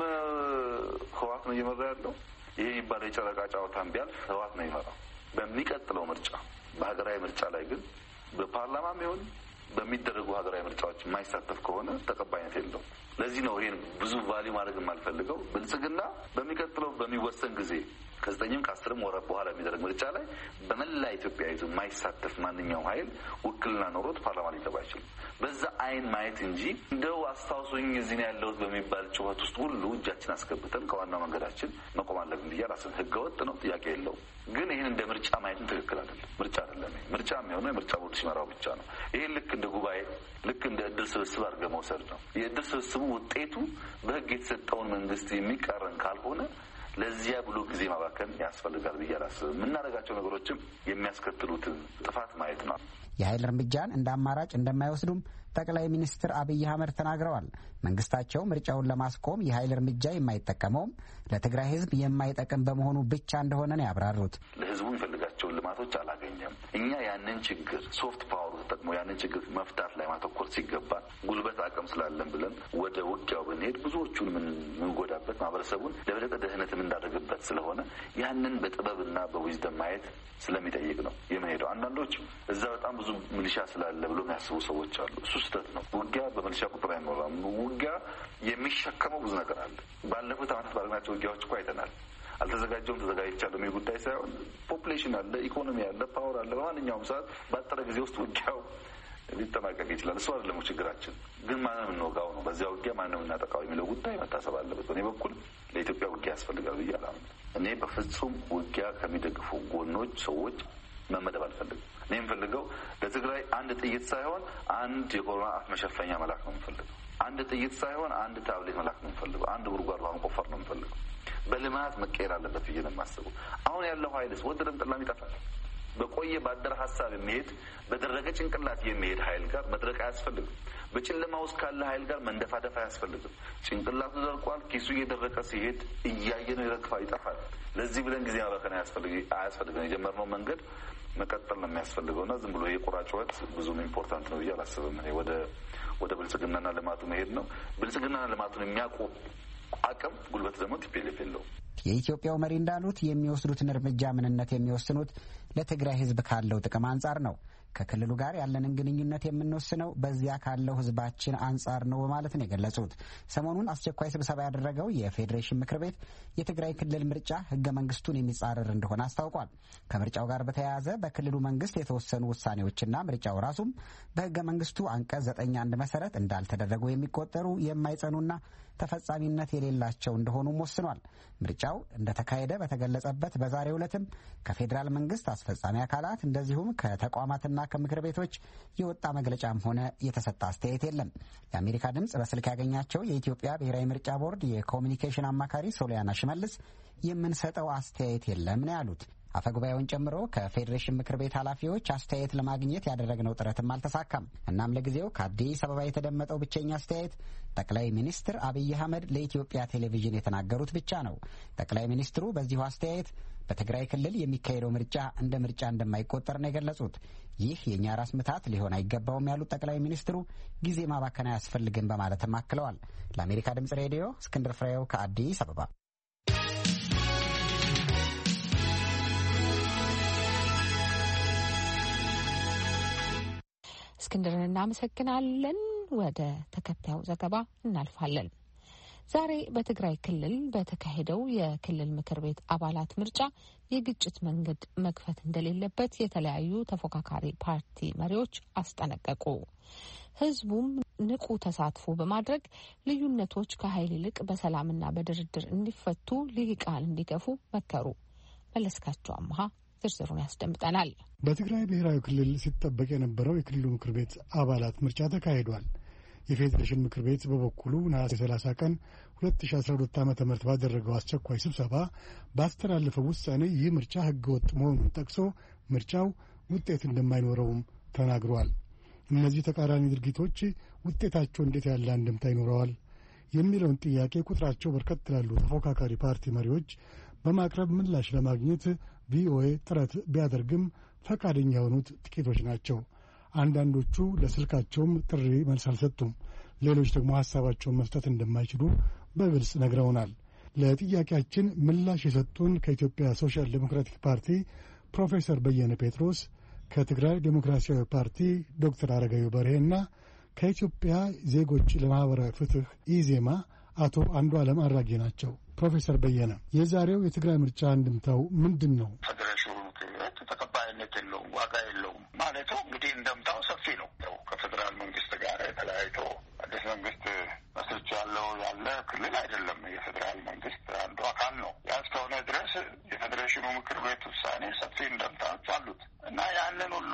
ህወሓት ነው እየመራ ያለው። ይሄ የሚባለው የጨረቃ ጨዋታን ቢያልፍ ህወሓት ነው የሚመራው። በሚቀጥለው ምርጫ በሀገራዊ ምርጫ ላይ ግን በፓርላማም ይሁን በሚደረጉ ሀገራዊ ምርጫዎች የማይሳተፍ ከሆነ ተቀባይነት የለውም። ለዚህ ነው ይሄን ብዙ ቫልዩ ማድረግ የማልፈልገው። ብልጽግና በሚቀጥለው በሚወሰን ጊዜ ከዘጠኝም ከአስርም ወራት በኋላ የሚደረግ ምርጫ ላይ በመላ ኢትዮጵያ ይዞ የማይሳተፍ ማንኛውም ኃይል ውክልና ኖሮት ፓርላማ ሊገባ አይችልም። በዛ አይን ማየት እንጂ እንደው አስታውሱኝ እዚህ ነው ያለሁት በሚባል ጩኸት ውስጥ ሁሉ እጃችን አስገብተን ከዋናው መንገዳችን መቆም አለብን ብዬ አላስብም። ህገወጥ ነው፣ ጥያቄ የለውም። ግን ይህን እንደ ምርጫ ማየትም ትክክል አይደለም። ምርጫ አይደለም። ምርጫ የሚሆነው የምርጫ ቦርድ ሲመራው ብቻ ነው። ይህን ልክ እንደ ጉባኤ ልክ እንደ እድር ስብስብ አድርገህ መውሰድ ነው። የእድር ስብስቡ ውጤቱ በህግ የተሰጠውን መንግስት የሚቃረን ካልሆነ ለዚያ ብሎ ጊዜ ማባከን ያስፈልጋል ብዬ አላስብም። የምናደርጋቸው ነገሮችም የሚያስከትሉትን ጥፋት ማየት ነው። የኃይል እርምጃን እንደ አማራጭ እንደማይወስዱም ጠቅላይ ሚኒስትር አብይ አህመድ ተናግረዋል። መንግስታቸው ምርጫውን ለማስቆም የኃይል እርምጃ የማይጠቀመውም ለትግራይ ህዝብ የማይጠቅም በመሆኑ ብቻ እንደሆነ ነው ያብራሩት። ለህዝቡ የሚፈልጋቸውን ልማቶች አላገኘም። እኛ ያንን ችግር ሶፍት ፓወር ተጠቅሞ ያንን ችግር መፍታት ላይ ማተኮር ሲገባ ጉልበት አቅም ስላለን ብለን ወደ ውጊያው ብንሄድ ብዙዎቹን የምንጎዳበት ማህበረሰቡን ለበለጠ ድህነት የምንዳረግበት ስለሆነ ያንን በጥበብና በዊዝደም ማየት ስለሚጠይቅ ነው የምንሄደው። አንዳንዶች እዛ በጣም ብዙ ሚሊሻ ስላለ ብሎ የሚያስቡ ሰዎች አሉ። እሱ ስህተት ነው። ውጊያ በሚሊሻ ቁጥር አይኖራም። ውጊያ የሚሸከመው ብዙ ነገር አለ። ባለፉት ዓመታት ባለናቸው ውጊያዎች እኮ አይተናል። አልተዘጋጀውም ተዘጋጅቻለሁ ነው ጉዳይ ሳይሆን ፖፑሌሽን አለ፣ ኢኮኖሚ አለ፣ ፓወር አለ። በማንኛውም ሰዓት ባጠረ ጊዜ ውስጥ ውጊያው ሊጠናቀቅ ይችላል። እሱ አይደለም ችግራችን፣ ግን ማንንም እንወጋው ነው። በዚያ ውጊያ ማንንም እናጠቃው የሚለው ጉዳይ መታሰብ አለበት። በእኔ በኩል ለኢትዮጵያ ውጊያ ያስፈልጋል ብዬ አላምንም። እኔ በፍጹም ውጊያ ከሚደግፉ ጎኖች ሰዎች መመደብ አልፈልግም። እኔ የምፈልገው ለትግራይ አንድ ጥይት ሳይሆን አንድ የኮሮና አፍ መሸፈኛ መላክ ነው የምፈልገው። አንድ ጥይት ሳይሆን አንድ ታብሌት መላክ ነው የምፈልገው። አንድ ጉድጓድ ውሃ መቆፈር ነው የምፈልገው። በልማት መቀየር አለበት ብዬ ነው የማስበው። አሁን ያለው ኃይልስ ወደደም ጠላም ይጠፋል። በቆየ ባደረ ሀሳብ የሚሄድ በደረቀ ጭንቅላት የሚሄድ ኃይል ጋር መድረቅ አያስፈልግም። በጨለማ ውስጥ ካለ ኃይል ጋር መንደፋደፍ አያስፈልግም። ጭንቅላቱ ደርቋል፣ ኪሱ እየደረቀ ሲሄድ እያየ ነው ይረግፋል፣ ይጠፋል። ለዚህ ብለን ጊዜ ማባከን አያስፈልግም። የጀመርነው መንገድ መቀጠል ነው የሚያስፈልገውና ዝም ብሎ የቁራ ጩኸት ብዙም ኢምፖርታንት ነው ብዬ አላስብም። እኔ ወደ ወደ ብልጽግናና ልማቱ መሄድ ነው። ብልጽግናና ልማቱን የሚያውቁ አቅም ጉልበት ደግሞ ቲፒኤልኤፍ የለውም። የኢትዮጵያው መሪ እንዳሉት የሚወስዱትን እርምጃ ምንነት የሚወስኑት ለትግራይ ሕዝብ ካለው ጥቅም አንጻር ነው። ከክልሉ ጋር ያለንን ግንኙነት የምንወስነው በዚያ ካለው ሕዝባችን አንጻር ነው በማለት ነው የገለጹት። ሰሞኑን አስቸኳይ ስብሰባ ያደረገው የፌዴሬሽን ምክር ቤት የትግራይ ክልል ምርጫ ሕገ መንግስቱን የሚጻረር እንደሆነ አስታውቋል። ከምርጫው ጋር በተያያዘ በክልሉ መንግስት የተወሰኑ ውሳኔዎችና ምርጫው ራሱም በሕገ መንግስቱ አንቀጽ ዘጠኝ አንድ መሰረት እንዳልተደረጉ የሚቆጠሩ የማይጸኑና ተፈጻሚነት የሌላቸው እንደሆኑም ወስኗል። ምርጫው እንደተካሄደ በተገለጸበት በዛሬው ዕለትም ከፌዴራል መንግስት አስፈጻሚ አካላት እንደዚሁም ከተቋማትና ከምክር ቤቶች የወጣ መግለጫም ሆነ የተሰጠ አስተያየት የለም። የአሜሪካ ድምፅ በስልክ ያገኛቸው የኢትዮጵያ ብሔራዊ ምርጫ ቦርድ የኮሚኒኬሽን አማካሪ ሶሊያና ሽመልስ የምንሰጠው አስተያየት የለም ነው ያሉት። አፈጉባኤውን ጨምሮ ከፌዴሬሽን ምክር ቤት ኃላፊዎች አስተያየት ለማግኘት ያደረግነው ጥረትም አልተሳካም። እናም ለጊዜው ከአዲስ አበባ የተደመጠው ብቸኛ አስተያየት ጠቅላይ ሚኒስትር አብይ አህመድ ለኢትዮጵያ ቴሌቪዥን የተናገሩት ብቻ ነው። ጠቅላይ ሚኒስትሩ በዚሁ አስተያየት በትግራይ ክልል የሚካሄደው ምርጫ እንደ ምርጫ እንደማይቆጠር ነው የገለጹት። ይህ የእኛ ራስ ምታት ሊሆን አይገባውም ያሉት ጠቅላይ ሚኒስትሩ ጊዜ ማባከን አያስፈልግም በማለትም አክለዋል። ለአሜሪካ ድምጽ ሬዲዮ እስክንድር ፍሬው ከአዲስ አበባ። እስክንድርን እናመሰግናለን። ወደ ተከታዩ ዘገባ እናልፋለን። ዛሬ በትግራይ ክልል በተካሄደው የክልል ምክር ቤት አባላት ምርጫ የግጭት መንገድ መክፈት እንደሌለበት የተለያዩ ተፎካካሪ ፓርቲ መሪዎች አስጠነቀቁ። ህዝቡም ንቁ ተሳትፎ በማድረግ ልዩነቶች ከኃይል ይልቅ በሰላምና በድርድር እንዲፈቱ ልሂቃን እንዲገፉ መከሩ። መለስካቸው አምሃ ዝርዝሩን ያስደምጠናል። በትግራይ ብሔራዊ ክልል ሲጠበቅ የነበረው የክልሉ ምክር ቤት አባላት ምርጫ ተካሂዷል። የፌዴሬሽን ምክር ቤት በበኩሉ ነሐሴ ሰላሳ ቀን ሁለት ሺ አስራ ሁለት ዓመተ ምህረት ባደረገው አስቸኳይ ስብሰባ ባስተላለፈው ውሳኔ ይህ ምርጫ ህገወጥ መሆኑን ጠቅሶ ምርጫው ውጤት እንደማይኖረውም ተናግሯል። እነዚህ ተቃራኒ ድርጊቶች ውጤታቸው እንዴት ያለ አንድምታ ይኖረዋል የሚለውን ጥያቄ ቁጥራቸው በርከት ላሉ ተፎካካሪ ፓርቲ መሪዎች በማቅረብ ምላሽ ለማግኘት ቪኦኤ ጥረት ቢያደርግም ፈቃደኛ የሆኑት ጥቂቶች ናቸው። አንዳንዶቹ ለስልካቸውም ጥሪ መልስ አልሰጡም። ሌሎች ደግሞ ሀሳባቸውን መስጠት እንደማይችሉ በግልጽ ነግረውናል። ለጥያቄያችን ምላሽ የሰጡን ከኢትዮጵያ ሶሻል ዴሞክራቲክ ፓርቲ ፕሮፌሰር በየነ ጴጥሮስ፣ ከትግራይ ዴሞክራሲያዊ ፓርቲ ዶክተር አረጋዊ በርሄና ከኢትዮጵያ ዜጎች ለማህበራዊ ፍትህ ኢዜማ አቶ አንዱ ዓለም አራጌ ናቸው። ፕሮፌሰር በየነ የዛሬው የትግራይ ምርጫ አንድምታው ምንድን ነው? ፌዴሬሽኑ ተቀባይነት የለውም፣ ዋጋ የለውም ማለቱ እንግዲህ እንደምታው ሰፊ ነው። ከፌዴራል መንግስት ጋር የተለያይቶ አዲስ መንግስት መስርቻ ያለው ያለ ክልል አይደለም። የፌዴራል መንግስት አንዱ አካል ነው። ያ እስከሆነ ድረስ የፌዴሬሽኑ ምክር ቤት ውሳኔ ሰፊ እንደምታዎች አሉት እና ያንን ሁሉ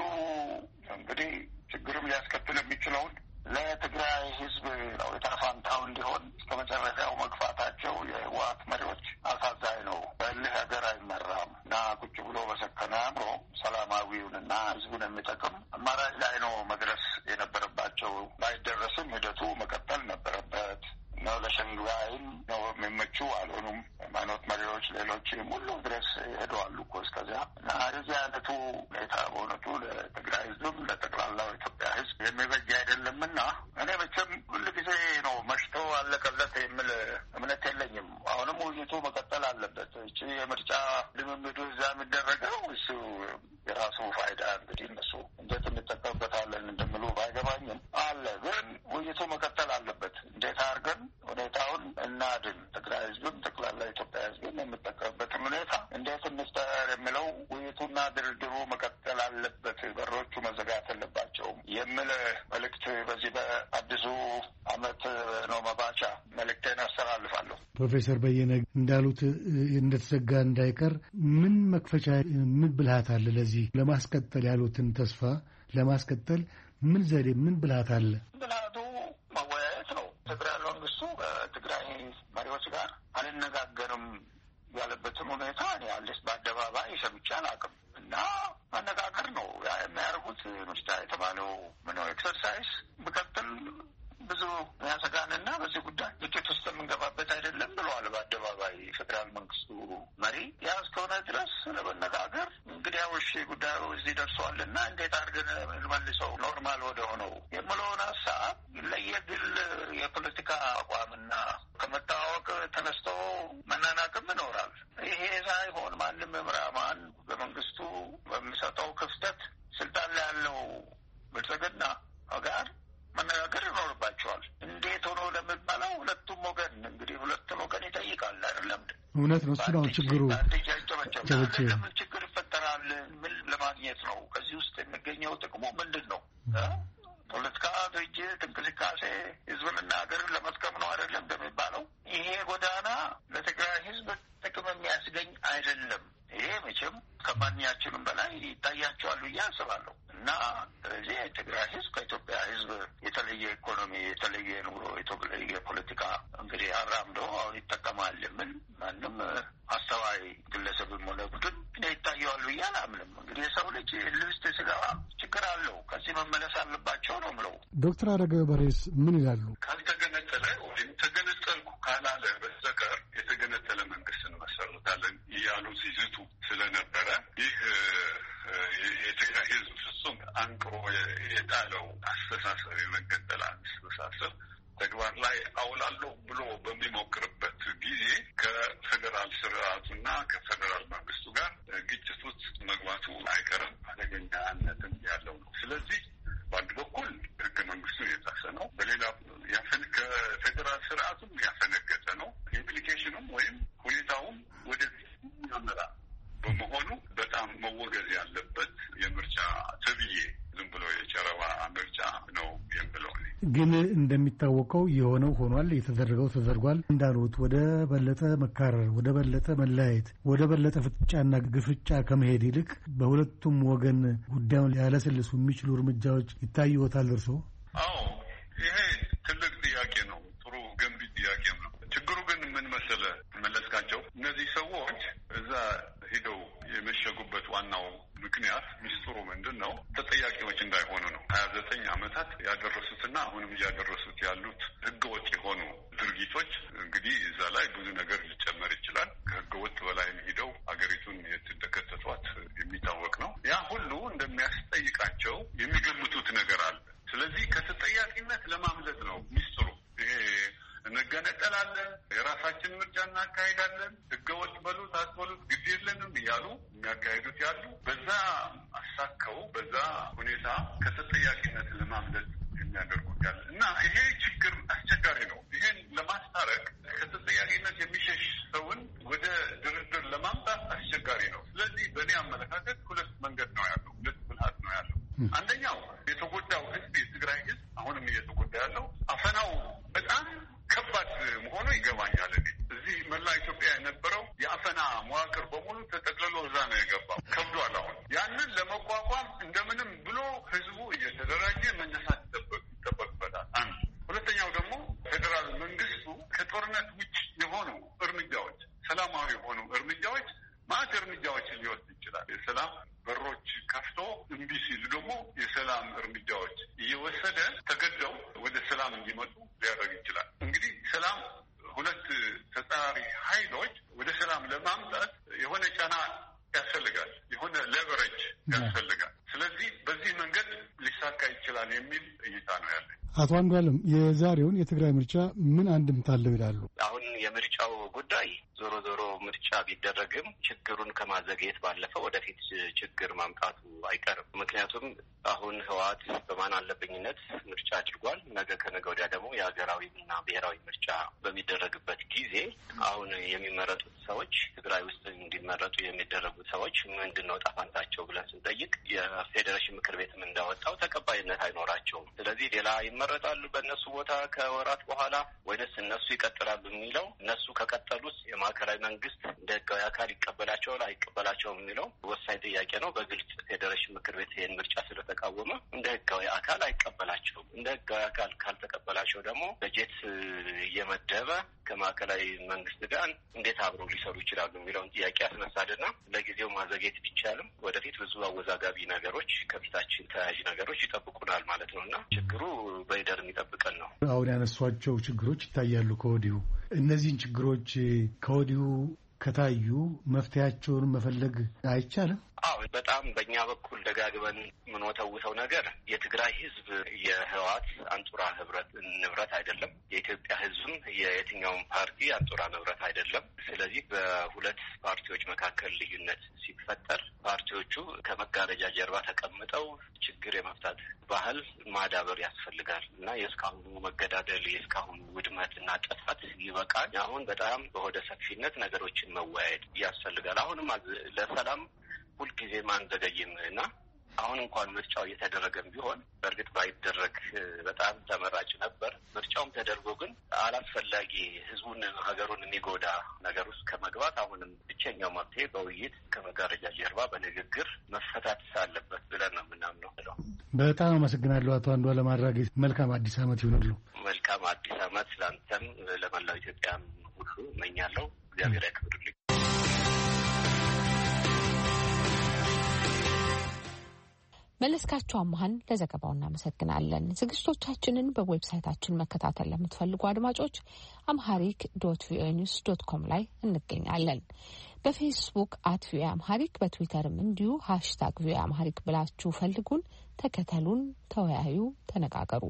እንግዲህ ችግርም ሊያስከትል የሚችለውን ለትግራይ ህዝብ ነው የታፋንታው እንዲሆን እስከ መጨረሻው መግፋታቸው የህወሓት መሪዎች አሳዛኝ ነው። በእልህ ሀገር አይመራም እና ቁጭ ብሎ በሰከነ አእምሮ ሰላማዊውንና ህዝቡን የሚጠቅም አማራጭ ላይ ነው መድረስ የነበረባቸው። ባይደረስም ሂደቱ መቀጠል ነበረበት ነው። ለሸንጓይም ነው የሚመቹ አልሆኑም። ሃይማኖት መሪዎች፣ ሌሎችም ሁሉ ድረስ ሄደዋሉ እኮ እስከዚያ እና የዚህ አይነቱ ሁኔታ በእውነቱ ለትግራይ ህዝብም ለጠቅላላው ኢትዮጵያ ህዝብ የሚበጅ አይደለምና እኔ መቼም ሁሉ ጊዜ ነው መሽቶ አለቀለት የሚል እምነት የለኝም። አሁንም ውይይቱ መቀጠል አለበት። እቺ የምርጫ ልምምዱ እዛ የሚደረገው እሱ የራሱ ፋይዳ እንግዲህ እነሱ እንዴት እንጠቀምበታለን እንደምሉ ባይገባኝም አለ። ግን ውይይቱ መቀጠል አለበት። እንዴት አድርገን ሁኔታውን እናድን፣ ትግራይ ህዝብም ጠቅላላ ኢትዮጵያ ህዝብም የምጠቀምበትን ፕሮፌሰር በየነ እንዳሉት እንደተዘጋ እንዳይቀር ምን መክፈቻ ምን ብልሃት አለ ለዚህ ለማስቀጠል ያሉትን ተስፋ ለማስቀጠል ምን ዘዴ ምን ብልሃት አለ? ብልሃቱ መወያየት ነው። ፌዴራል መንግስቱ ከትግራይ መሪዎች ጋር አልነጋገርም ያለበትን ሁኔታ ያለስ በአደባባይ ሰምቼ አላውቅም እና መነጋገር ነው የሚያደርጉት። ምርጫ የተባለው ምነው ኤክሰርሳይዝ ብቀጥል ብዙ ያሰጋንና በዚህ ጉዳይ ግጭት ውስጥ የምንገባበት አይደለም ብለዋል በአደባባይ ፌዴራል መንግስቱ መሪ። ያ እስከሆነ ድረስ ለመነጋገር እንግዲህ ያውሽ ጉዳዩ እዚህ ደርሷልና እንዴት አድርገን እንመልሰው ኖርማል ወደ ሆነው የምለውን ሀሳብ ለየግል የፖለቲካ አቋምና ከመታወቅ ተነስቶ መናናቅም ይኖራል። ይሄ ሳይሆን ማንም ምራማን በመንግስቱ በሚሰጠው ክፍተት ስልጣን ላይ ያለው ብልጽግና ጋር መነጋገር ይኖርባቸዋል። እንዴት ሆኖ ለሚባለው ሁለቱም ወገን እንግዲህ ሁለቱም ወገን ይጠይቃል አይደለም። እውነት ነው። እሱ ነው ችግሩ። ለምን ችግር ይፈጠራል? ምን ለማግኘት ነው? ከዚህ ውስጥ የሚገኘው ጥቅሙ ምንድን ነው? ፖለቲካ ድርጅት እንቅስቃሴ ህዝብንና ሀገርን ለመጥቀም ነው አይደለም እንደሚባለው። ይሄ ጎዳና ለትግራይ ህዝብ ጥቅም የሚያስገኝ አይደለም። ይሄ መቼም ከማንኛችንም በላይ ይታያቸዋል ብዬ አስባለሁ እና ስለዚህ የትግራይ ህዝብ ከኢትዮጵያ ህዝብ የተለየ ኢኮኖሚ፣ የተለየ ኑሮ፣ የተለየ ፖለቲካ እንግዲህ አራምዶ አሁን ይጠቀማል የምን ማንም አስተዋይ ግለሰብም ሆነ ቡድን እኔ ይታየዋል ብዬ አላምንም። እንግዲህ የሰው ልጅ ልብስት ስገባ ችግር አለው። ከዚህ መመለስ አለባቸው ነው ምለው። ዶክተር አረጋዊ በርሄስ ምን ይላሉ? ካልተገነጠለ ወይም ተገነጠልኩ ካላለ በስተቀር የተገነጠለ መንግስት እንመሰርታለን እያሉ ሲዝቱ ስለነበረ ይህ የትግራይ ህዝብ ፍጹም አንቅሮ የጣለው አስተሳሰብ የመገንጠል አስተሳሰብ ተግባር ላይ አውላለሁ ብሎ በሚሞክርበት ጊዜ ከፌዴራል ስርዓቱና ከፌዴራል መንግስቱ ጋር ግጭት ውስጥ መግባቱ አይቀርም። አደገኛነትም ያለው ነው። ስለዚህ በአንድ በኩል ህገ መንግስቱን የጣሰ ነው፣ በሌላ ከፌዴራል ስርዓቱም ያፈነገጠ ነው። ኢምፕሊኬሽኑም ወይም ሁኔታውም ወደዚህ ያመራ በመሆኑ በጣም መወገዝ ያለበት የምርጫ ተብዬ ዝም ብሎ የጨረባ ምርጫ ነው የምለው። ግን እንደሚታወቀው የሆነው ሆኗል፣ የተደረገው ተደርጓል። እንዳሉት ወደ በለጠ መካረር፣ ወደ በለጠ መለያየት፣ ወደ በለጠ ፍጥጫና ግፍጫ ከመሄድ ይልቅ በሁለቱም ወገን ጉዳዩን ሊያለስልሱ የሚችሉ እርምጃዎች ይታይዎታል እርስዎ? አዎ፣ ይሄ ትልቅ ጥያቄ ነው። ጥሩ ገንቢ ጥያቄም ነው። ችግሩ ግን ምን መሰለህ መለስካቸው፣ እነዚህ ሰዎች እዛ ሂደው የመሸጉበት ዋናው ምክንያት ሚስጥሩ ምንድን ነው? ተጠያቂዎች እንዳይሆኑ ነው። ሀያ ዘጠኝ አመታት ያደረሱትና አሁንም እያደረሱት ያሉት ህገወጥ የሆኑ ድርጊቶች እንግዲህ እዛ ላይ ብዙ ነገር ሊጨመር ይችላል። ከህገወጥ በላይም ሂደው ሀገሪቱን የት እንደከተቷት የሚታወቅ ነው። ያ ሁሉ እንደሚያስጠይቃቸው የሚገምቱት ነገር አለ። ስለዚህ ከተጠያቂነት ለማምለጥ ነው ሚስጥሩ። ይሄ እንገነጠላለን፣ የራሳችን ምርጫ እናካሄዳለን፣ ህገወጥ በሉት አትበሉት ግድ የለንም እያሉ የሚያካሄዱት ያሉ በዛ አሳከው በዛ ሁኔታ ከተጠያቂነት ለማምለጥ የሚያደርጉት ያለ እና ይሄ ችግር አስቸጋሪ ነው። ይሄን ለማስታረቅ ከተጠያቂነት የሚሸሽ ሰውን ወደ ድርድር ለማምጣት አስቸጋሪ ነው። ስለዚህ በእኔ አመለካከት ሁለት መንገድ ነው ያለው፣ ሁለት ብልሃት ነው ያለው። አንደኛው የተጎዳው ህዝብ የትግራይ ህዝብ አሁንም እየተጎዳ ያለው አፈናው በጣም ከባድ መሆኑ ይገባኛል። እኔ እዚህ መላ ኢትዮጵያ የነበረው የአፈና መዋቅር በሙሉ ተጠቅልሎ እዛ ነው የገባው። ከብዷል። አሁን ያንን ለመቋቋም እንደምንም ብሎ ህዝቡ እየተደራጀ መነሳት ይጠበቅበታል። አንድ ሁለተኛው ደግሞ ፌዴራል መንግስቱ ከጦርነት ውጭ የሆኑ እርምጃዎች፣ ሰላማዊ የሆኑ እርምጃዎች ማለት እርምጃዎችን ሊወስድ ይችላል። የሰላም በሮች ከፍቶ እምቢ ሲሉ ደግሞ የሰላም እርምጃዎች እየወሰደ ተገደው ወደ ሰላም እንዲመጡ ሊያደርግ ይችላል። እንግዲህ ሰላም ሁለት ተጻራሪ ኃይሎች ወደ ሰላም ለማምጣት የሆነ ጫና ያስፈልጋል፣ የሆነ ሌቨሬጅ ያስፈልጋል። ስለዚህ በዚህ መንገድ ሊሳካ ይችላል የሚል እይታ ነው ያለ። አቶ አንዱዓለም የዛሬውን የትግራይ ምርጫ ምን አንድምታ አለው ይላሉ? አሁን የምርጫው ጉዳይ ዞሮ ዞሮ ምርጫ ቢደረግም ችግሩን ከማዘግየት ባለፈ ወደፊት ችግር ማምጣቱ አይቀርም። ምክንያቱም አሁን ህወሓት በማን አለብኝነት ምርጫ አድርጓል። ነገ ከነገ ወዲያ ደግሞ የሀገር ሀገራዊና ብሔራዊ ምርጫ በሚደረግበት ጊዜ አሁን የሚመረጡት ሰዎች ትግራይ ውስጥ እንዲመረጡ የሚደረጉት ሰዎች ምንድነው ጣፋንታቸው ብለን ስንጠይቅ የፌዴሬሽን ምክር ቤትም እንዳወጣው ተቀባይነት አይኖራቸውም። ስለዚህ ሌላ ይመረጣሉ በእነሱ ቦታ ከወራት በኋላ ወይስ እነሱ ይቀጥላሉ የሚለው እነሱ ከቀጠሉት የማዕከላዊ መንግስት እንደ ህጋዊ አካል ይቀበላቸዋል አይቀበላቸውም የሚለው ወሳኝ ጥያቄ ነው። በግልጽ ፌዴሬሽን ምክር ቤት ይህን ምርጫ ስለተቃወመ እንደ ህጋዊ አካል አይቀበላቸውም። እንደ ህጋዊ አካል ካልተቀበላቸው ደግሞ በጀት እየመደበ ከማዕከላዊ መንግስት ጋር እንዴት አብረው ሊሰሩ ይችላሉ የሚለውን ጥያቄ ያስነሳልና ለጊዜው ማዘግየት ቢቻልም ወደፊት ብዙ አወዛጋቢ ነገሮች ከፊታችን ተያያዥ ነገሮች ይጠብቁናል ማለት ነውና ችግሩ በሂደር የሚጠብቀን ነው። አሁን ያነሷቸው ችግሮች ይታያሉ ከወዲሁ። እነዚህን ችግሮች ከወዲሁ ከታዩ መፍትሄያቸውን መፈለግ አይቻልም? አዎ በጣም በእኛ በኩል ደጋግበን የምንወተውተው ነገር የትግራይ ህዝብ የህወሓት አንጡራ ህብረት ንብረት አይደለም። የኢትዮጵያ ህዝብም የየትኛውም ፓርቲ አንጡራ ንብረት አይደለም። ስለዚህ በሁለት ፓርቲዎች መካከል ልዩነት ሲፈጠር ፓርቲዎቹ ከመጋረጃ ጀርባ ተቀምጠው ችግር የመፍታት ባህል ማዳበር ያስፈልጋል እና የእስካሁኑ መገዳደል የእስካሁኑ ውድመት እና ጥፋት ይበቃል። አሁን በጣም በሆደ ሰፊነት ነገሮችን መወያየት ያስፈልጋል። አሁንም ለሰላም ሁልጊዜ ማንዘገይም እና አሁን እንኳን ምርጫው እየተደረገም ቢሆን በእርግጥ ባይደረግ በጣም ተመራጭ ነበር። ምርጫውም ተደርጎ ግን አላስፈላጊ ህዝቡን ሀገሩን የሚጎዳ ነገር ውስጥ ከመግባት አሁንም ብቸኛው መፍትሄ በውይይት ከመጋረጃ ጀርባ በንግግር መፈታት አለበት ብለን ነው የምናምነው። በጣም አመሰግናለሁ አቶ አንዱዓለም አራጌ። መልካም አዲስ ዓመት ይሁንልዎ። መልካም አዲስ ዓመት ለአንተም ለመላው ኢትዮጵያም ሁሉ እመኛለሁ። እግዚአብሔር ያክብርልኝ። መለስካቸው አማሃን ለዘገባው እናመሰግናለን። ዝግጅቶቻችንን በዌብሳይታችን መከታተል ለምትፈልጉ አድማጮች አምሃሪክ ዶት ቪኦኤ ኒውስ ዶት ኮም ላይ እንገኛለን። በፌስቡክ አት ቪኦኤ አምሃሪክ፣ በትዊተርም እንዲሁ ሃሽታግ ቪኦኤ አምሃሪክ ብላችሁ ፈልጉን፣ ተከተሉን፣ ተወያዩ፣ ተነጋገሩ።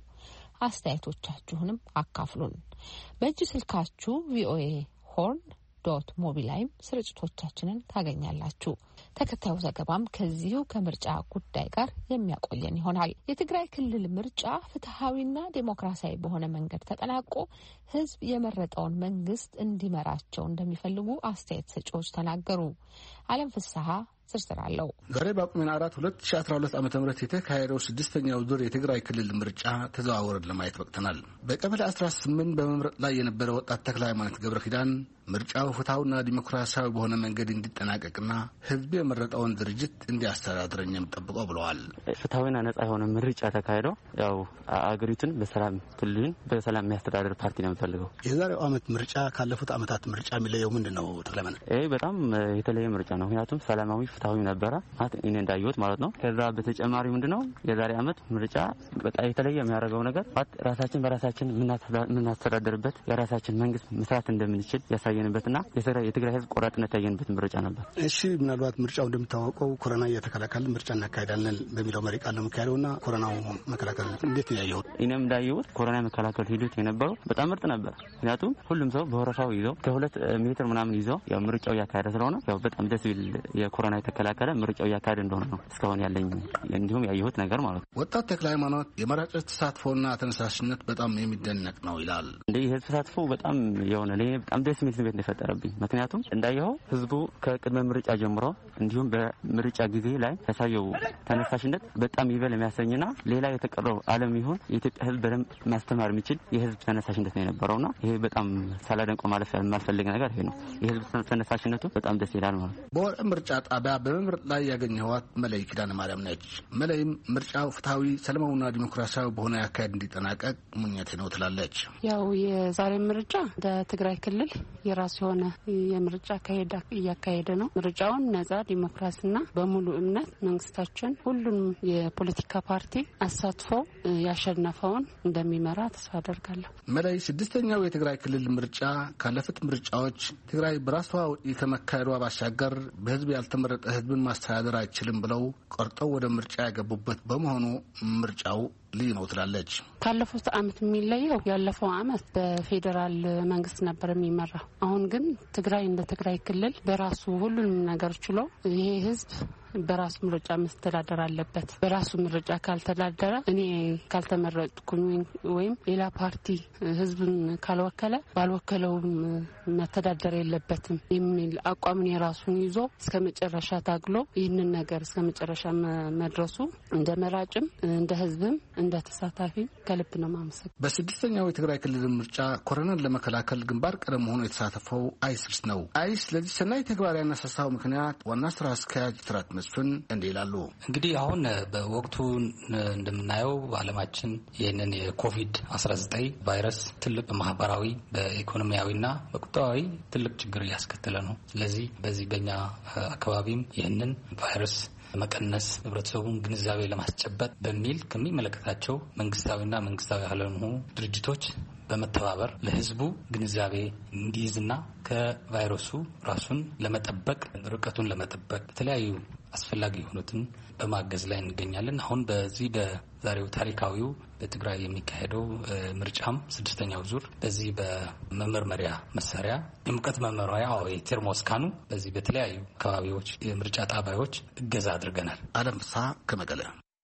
አስተያየቶቻችሁንም አካፍሉን። በእጅ ስልካችሁ ቪኦኤ ሆርን ዶት ሞቢ ላይም ስርጭቶቻችንን ታገኛላችሁ። ተከታዩ ዘገባም ከዚሁ ከምርጫ ጉዳይ ጋር የሚያቆየን ይሆናል። የትግራይ ክልል ምርጫ ፍትሐዊና ዴሞክራሲያዊ በሆነ መንገድ ተጠናቆ ሕዝብ የመረጠውን መንግስት እንዲመራቸው እንደሚፈልጉ አስተያየት ሰጪዎች ተናገሩ። አለም ፍስሐ ዝርዝር አለው። ዛሬ በጳጉሜ አራት ሁለት ሺ አስራ ሁለት ዓመተ ምህረት የተካሄደው ስድስተኛው ዙር የትግራይ ክልል ምርጫ ተዘዋውረን ለማየት በቅተናል። በቀበሌ አስራ ስምንት በመምረጥ ላይ የነበረ ወጣት ተክለ ሃይማኖት ገብረ ኪዳን ምርጫው ፍትሐዊና ዲሞክራሲያዊ በሆነ መንገድ እንዲጠናቀቅና ህዝብ የመረጠውን ድርጅት እንዲያስተዳድረኝ የምጠብቀው ብለዋል። ፍትሐዊና ነጻ የሆነ ምርጫ ተካሄደው ያው አገሪቱን በሰላም ክልሉን በሰላም የሚያስተዳድር ፓርቲ ነው የምፈልገው። የዛሬው ዓመት ምርጫ ካለፉት ዓመታት ምርጫ የሚለየው ምንድን ነው? ተክለመን ይሄ በጣም የተለየ ምርጫ ነው። ምክንያቱም ሰላማዊ ፍትሐዊ ነበረ ማለት እኔ እንዳየሁት ማለት ነው። ከዛ በተጨማሪ ምንድነው የዛሬ ዓመት ምርጫ በጣም የተለየ የሚያደርገው ነገር ራሳችን በራሳችን የምናስተዳድርበት የራሳችን መንግስት መስራት እንደምንችል ያሳየንበትና የትግራይ ህዝብ ቆራጥነት ያየንበት ምርጫ ነበር። እሺ ምናልባት ምርጫው እንደምታወቀው ኮሮና እየተከላከልን ምርጫ እናካሄዳለን በሚለው መሪ ቃል ነው የሚካሄደውና ኮሮናው መከላከል እንዴት ነው ያየሁት? እኔም እንዳየሁት ኮሮና መከላከል ሂደት የነበረው በጣም ምርጥ ነበር። ምክንያቱም ሁሉም ሰው በወረፋው ይዞ ከሁለት ሜትር ምናምን ይዞ ያው ምርጫው ያካሄደ ስለሆነ ያው በጣም ደስ ይል የኮሮና የተከላከለ ምርጫው ያካሄደ እንደሆነ ነው እስካሁን ያለኝ እንዲሁም ያየሁት ነገር ማለት ነው። ወጣት ተክለ ሃይማኖት የመራጮች ተሳትፎና ተነሳሽነት በጣም የሚደነቅ ነው ይላል። እንደ የህዝብ ተሳትፎ በጣም የሆነ ለኔ በጣም ደስ የሚል ስሜት ነው የፈጠረብኝ። ምክንያቱም እንዳየኸው ህዝቡ ከቅድመ ምርጫ ጀምሮ እንዲሁም በምርጫ ጊዜ ላይ ያሳየው ተነሳሽነት በጣም ይበል የሚያሰኝና ሌላ የተቀረው ዓለም ይሁን የኢትዮጵያ ህዝብ በደንብ ማስተማር የሚችል የህዝብ ተነሳሽነት ነው የነበረውና ይሄ በጣም ሳላደንቆ ማለፍ የማልፈልግ ነገር ይሄ ነው። የህዝብ ተነሳሽነቱ በጣም ደስ ይላል ማለት ነው። በወረዳ ምርጫ ጣቢያ በመምረጥ ላይ ያገኘኋት መለይ ኪዳነ ማርያም ነች። መለይም ምርጫው ፍትሐዊ ሰላማዊና ዲሞክራሲያዊ በሆነ አካሄድ እንዲጠናቀቅ ምኞቴ ነው ትላለች። ያው የዛሬ ምርጫ በትግራይ ክልል የራሱ የሆነ የምርጫ አካሄድ እያካሄደ ነው። ምርጫውን ነጻ ዲሞክራሲና በሙሉ እምነት መንግስታችን ሁሉንም የፖለቲካ ፓርቲ አሳትፎ ያሸነፈውን እንደሚመራ ተስፋ አደርጋለሁ። መለይ ስድስተኛው የትግራይ ክልል ምርጫ ካለፉት ምርጫዎች ትግራይ በራሷ ከመካሄዷ ባሻገር በህዝብ ያልተመረጠ ህዝብን ማስተዳደር አይችልም ብለው ቆርጠው ወደ ምርጫ ያገቡበት በመሆኑ ምርጫው ልዩ ነው ትላለች። ካለፈው አመት የሚለየው ያለፈው አመት በፌዴራል መንግስት ነበር የሚመራው። አሁን ግን ትግራይ እንደ ትግራይ ክልል በራሱ ሁሉንም ነገር ችሎ ይሄ ህዝብ በራሱ ምርጫ መስተዳደር አለበት። በራሱ ምርጫ ካልተዳደረ እኔ ካልተመረጥኩኝ ወይም ሌላ ፓርቲ ህዝብን ካልወከለ ባልወከለውም መተዳደር የለበትም የሚል አቋምን የራሱን ይዞ እስከ መጨረሻ ታግሎ ይህንን ነገር እስከ መጨረሻ መድረሱ እንደ መራጭም እንደ ህዝብም እንደ ተሳታፊም ከልብ ነው ማመሰግ። በስድስተኛው የትግራይ ክልል ምርጫ ኮሮናን ለመከላከል ግንባር ቀደም ሆኖ የተሳተፈው አይስርስ ነው። አይስ ለዚህ ሰናይ ተግባር ያነሳሳው ምክንያት ዋና ስራ አስኪያጅ ትራት መስፍን እንዲህ ይላሉ። እንግዲህ አሁን በወቅቱ እንደምናየው በዓለማችን ይህንን የኮቪድ አስራ ዘጠኝ ቫይረስ ትልቅ ማህበራዊ በኢኮኖሚያዊና በቁጠባዊ ትልቅ ችግር እያስከተለ ነው። ስለዚህ በዚህ በእኛ አካባቢም ይህንን ቫይረስ መቀነስ ህብረተሰቡን ግንዛቤ ለማስጨበጥ በሚል ከሚመለከታቸው መንግስታዊና መንግስታዊ ያልሆኑ ድርጅቶች በመተባበር ለህዝቡ ግንዛቤ እንዲይዝና ከቫይረሱ ራሱን ለመጠበቅ ርቀቱን ለመጠበቅ የተለያዩ አስፈላጊ የሆኑትን በማገዝ ላይ እንገኛለን። አሁን በዚህ በዛሬው ታሪካዊው በትግራይ የሚካሄደው ምርጫም ስድስተኛው ዙር በዚህ በመመርመሪያ መሳሪያ የሙቀት መመርመሪያ ወይ ቴርሞስካኑ በዚህ በተለያዩ አካባቢዎች የምርጫ ጣቢያዎች እገዛ አድርገናል። አለም ፍስሐ ከመቀለ።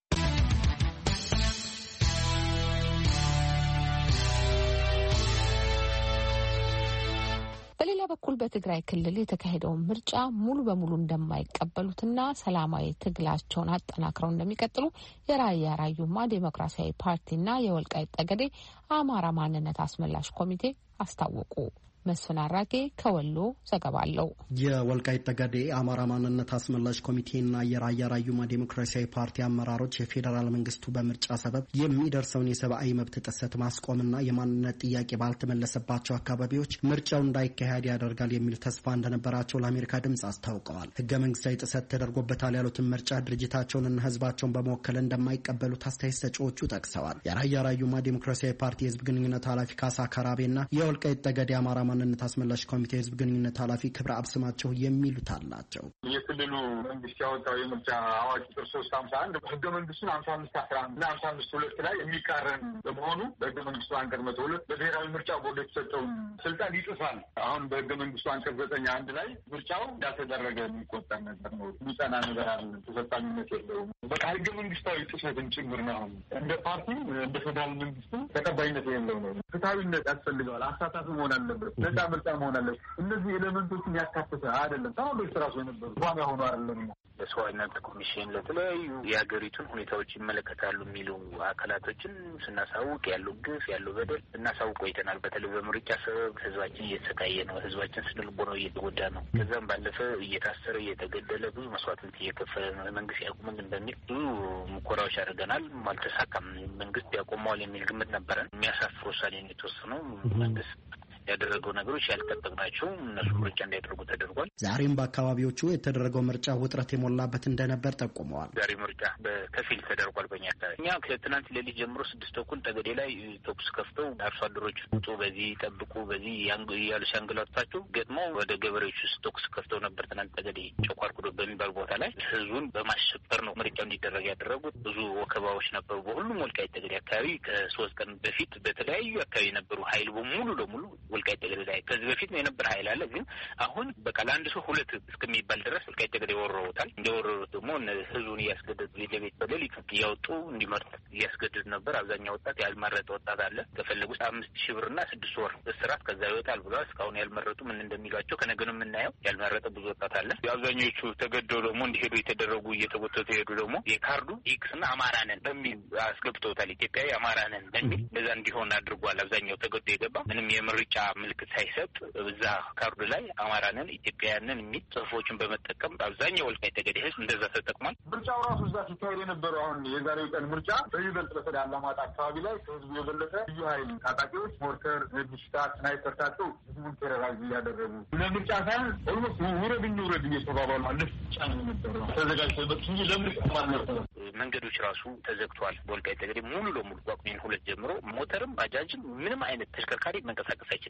በሌላ በኩል በትግራይ ክልል የተካሄደውን ምርጫ ሙሉ በሙሉ እንደማይቀበሉትና ሰላማዊ ትግላቸውን አጠናክረው እንደሚቀጥሉ የራያ ራዩማ ዴሞክራሲያዊ ፓርቲና የወልቃይት ጠገዴ አማራ ማንነት አስመላሽ ኮሚቴ አስታወቁ። መስፍን አራጌ ከወሎ ዘገባ አለው። የወልቃይት ጠገዴ አማራ ማንነት አስመላሽ ኮሚቴና የራያ ራዩማ ዴሞክራሲያዊ ፓርቲ አመራሮች የፌዴራል መንግስቱ በምርጫ ሰበብ የሚደርሰውን የሰብአዊ መብት ጥሰት ማስቆምና የማንነት ጥያቄ ባልተመለሰባቸው አካባቢዎች ምርጫው እንዳይካሄድ ያደርጋል የሚል ተስፋ እንደነበራቸው ለአሜሪካ ድምጽ አስታውቀዋል። ህገ መንግስታዊ ጥሰት ተደርጎበታል ያሉትን ምርጫ ድርጅታቸውንና ህዝባቸውን በመወከል እንደማይቀበሉት አስተያየት ሰጪዎቹ ጠቅሰዋል። የራያ ራዩማ ዴሞክራሲያዊ ፓርቲ የህዝብ ግንኙነት ኃላፊ ካሳ ካራቤና የወልቃይት ጠገዴ አማራ ማንነት አስመላሽ ኮሚቴ ህዝብ ግንኙነት ኃላፊ ክብረ አብስማቸው የሚሉት አላቸው። የክልሉ መንግስት ያወጣው የምርጫ አዋጅ ቁጥር ሶስት ሀምሳ አንድ ህገ መንግስቱን ሀምሳ አምስት አስራ አንድ እና ሀምሳ አምስት ሁለት ላይ የሚቃረን በመሆኑ በህገ መንግስቱ አንቀጽ መቶ ሁለት በብሔራዊ ምርጫ ቦርድ የተሰጠውን ስልጣን ይጥሳል። አሁን በህገ መንግስቱ አንቀጽ ዘጠኝ አንድ ላይ ምርጫው እንዳልተደረገ የሚቆጠር ነገር ነው። የሚጸና ነገር አለ። ተፈጻሚነት የለውም። በቃ ህገ መንግስታዊ ጥሰትን ጭምር ነው። እንደ ፓርቲ እንደ ፌዴራል መንግስቱ ተቀባይነት የለው ነው። ፍትሐዊነት ያስፈልገዋል። አሳታፊ መሆን አለበት። ነጻ ምርጫ መሆን አለበት። እነዚህ ኤሌመንቶችን ያካተተ አይደለም። ተማሪዎች ራሱ የነበሩ ዋና ሆኖ አይደለም። ለሰብአዊ መብት ኮሚሽን ለተለያዩ የሀገሪቱን ሁኔታዎች ይመለከታሉ የሚሉ አካላቶችን ስናሳውቅ ያለው ግፍ ያለው በደል እናሳውቅ ቆይተናል። በተለይ በምርጫ ሰበብ ህዝባችን እየተሰቃየ ነው። ህዝባችን ስነ ልቦናው እየተጎዳ ነው። ከዛም ባለፈ እየታሰረ እየተገደለ ብዙ መስዋዕትነት እየከፈለ ነው። መንግስት ያቁምን በሚል ብዙ ሙከራዎች አድርገናል። አልተሳካም። መንግስት ያቆመዋል የሚል ግምት ነበረን። የሚያሳፍር ውሳኔ ነው የተወሰነው። መንግስት ያደረገው ነገሮች ያልተጠበቅናቸው እነሱ ምርጫ እንዲያደርጉ ተደርጓል። ዛሬም በአካባቢዎቹ የተደረገው ምርጫ ውጥረት የሞላበት እንደነበር ጠቁመዋል። ዛሬ ምርጫ በከፊል ተደርጓል። በእኛ አካባቢ እኛ ከትናንት ሌሊት ጀምሮ ስድስት ተኩል ጠገዴ ላይ ተኩስ ከፍተው አርሶ አደሮች ውጡ፣ በዚህ ጠብቁ፣ በዚህ እያሉ ሲያንገላቷቸው ገጥመው ወደ ገበሬዎች ውስጥ ተኩስ ከፍተው ነበር። ትናንት ጠገዴ ጨቋርኩዶ በሚባል ቦታ ላይ ህዝቡን በማሸበር ነው ምርጫ እንዲደረግ ያደረጉት። ብዙ ወከባዎች ነበሩ በሁሉም ወልቃይት ጠገዴ አካባቢ። ከሶስት ቀን በፊት በተለያዩ አካባቢ የነበሩ ሀይል በሙሉ ለሙሉ ወልቃይት ጠገዴ ላይ ከዚህ በፊት ነው የነበረ ሀይል አለ። ግን አሁን በቃ ለአንድ ሰው ሁለት እስከሚባል ድረስ ወልቃይት ጠገዴ ወረውታል። እንደወረሩት ደግሞ ህዝቡን እያስገደዱ ቤት ለቤት በሌሊት እያወጡ እንዲመርጥ እያስገድድ ነበር። አብዛኛው ወጣት ያልመረጠ ወጣት አለ። ከፈለጉ አምስት ሺህ ብርና ስድስት ወር እስራት ከዛ ይወጣል ብለዋል። እስካሁን ያልመረጡ ምን እንደሚሏቸው ከነገ ነው የምናየው። ያልመረጠ ብዙ ወጣት አለ። አብዛኞቹ ተገደው ደግሞ እንዲሄዱ የተደረጉ እየተጎተቱ የሄዱ ደግሞ የካርዱ ኤክስ እና አማራ ነን በሚል አስገብተውታል። ኢትዮጵያዊ አማራ ነን በሚል እንደዛ እንዲሆን አድርጓል። አብዛኛው ተገዶ የገባ ምንም የምርጫ ምልክት ሳይሰጥ እዛ ካርዱ ላይ አማራንን ኢትዮጵያውያንን የሚል ጽሁፎችን በመጠቀም አብዛኛው ወልቃይት ጠገዴ ህዝብ እንደዛ ተጠቅሟል። ምርጫው ራሱ እዛ ሲካሄድ የነበረው አሁን የዛሬው ቀን ምርጫ በይበልጥ በተለይ አላማጣ አካባቢ ላይ ከህዝቡ የበለጠ ልዩ ኃይል ታጣቂዎች ሞርተር፣ ዲሽታ፣ ስናይፐር ታጠው ህዝቡን ቴሮራይዝ እያደረጉ ለምርጫ ሳይሆን ኦልሞስት ውረድ እንውረድ እየተባባሉ አለፍ ጫ ነው የነበረው ተዘጋጅተው በ እንጂ ለምርጫ ማለት ነው። መንገዶች ራሱ ተዘግተዋል። በወልቃይት ጠገዴ ሙሉ ለሙሉ ጳጉሜ ሁለት ጀምሮ ሞተርም ባጃጅም ምንም አይነት ተሽከርካሪ መንቀሳቀስ አይችልም።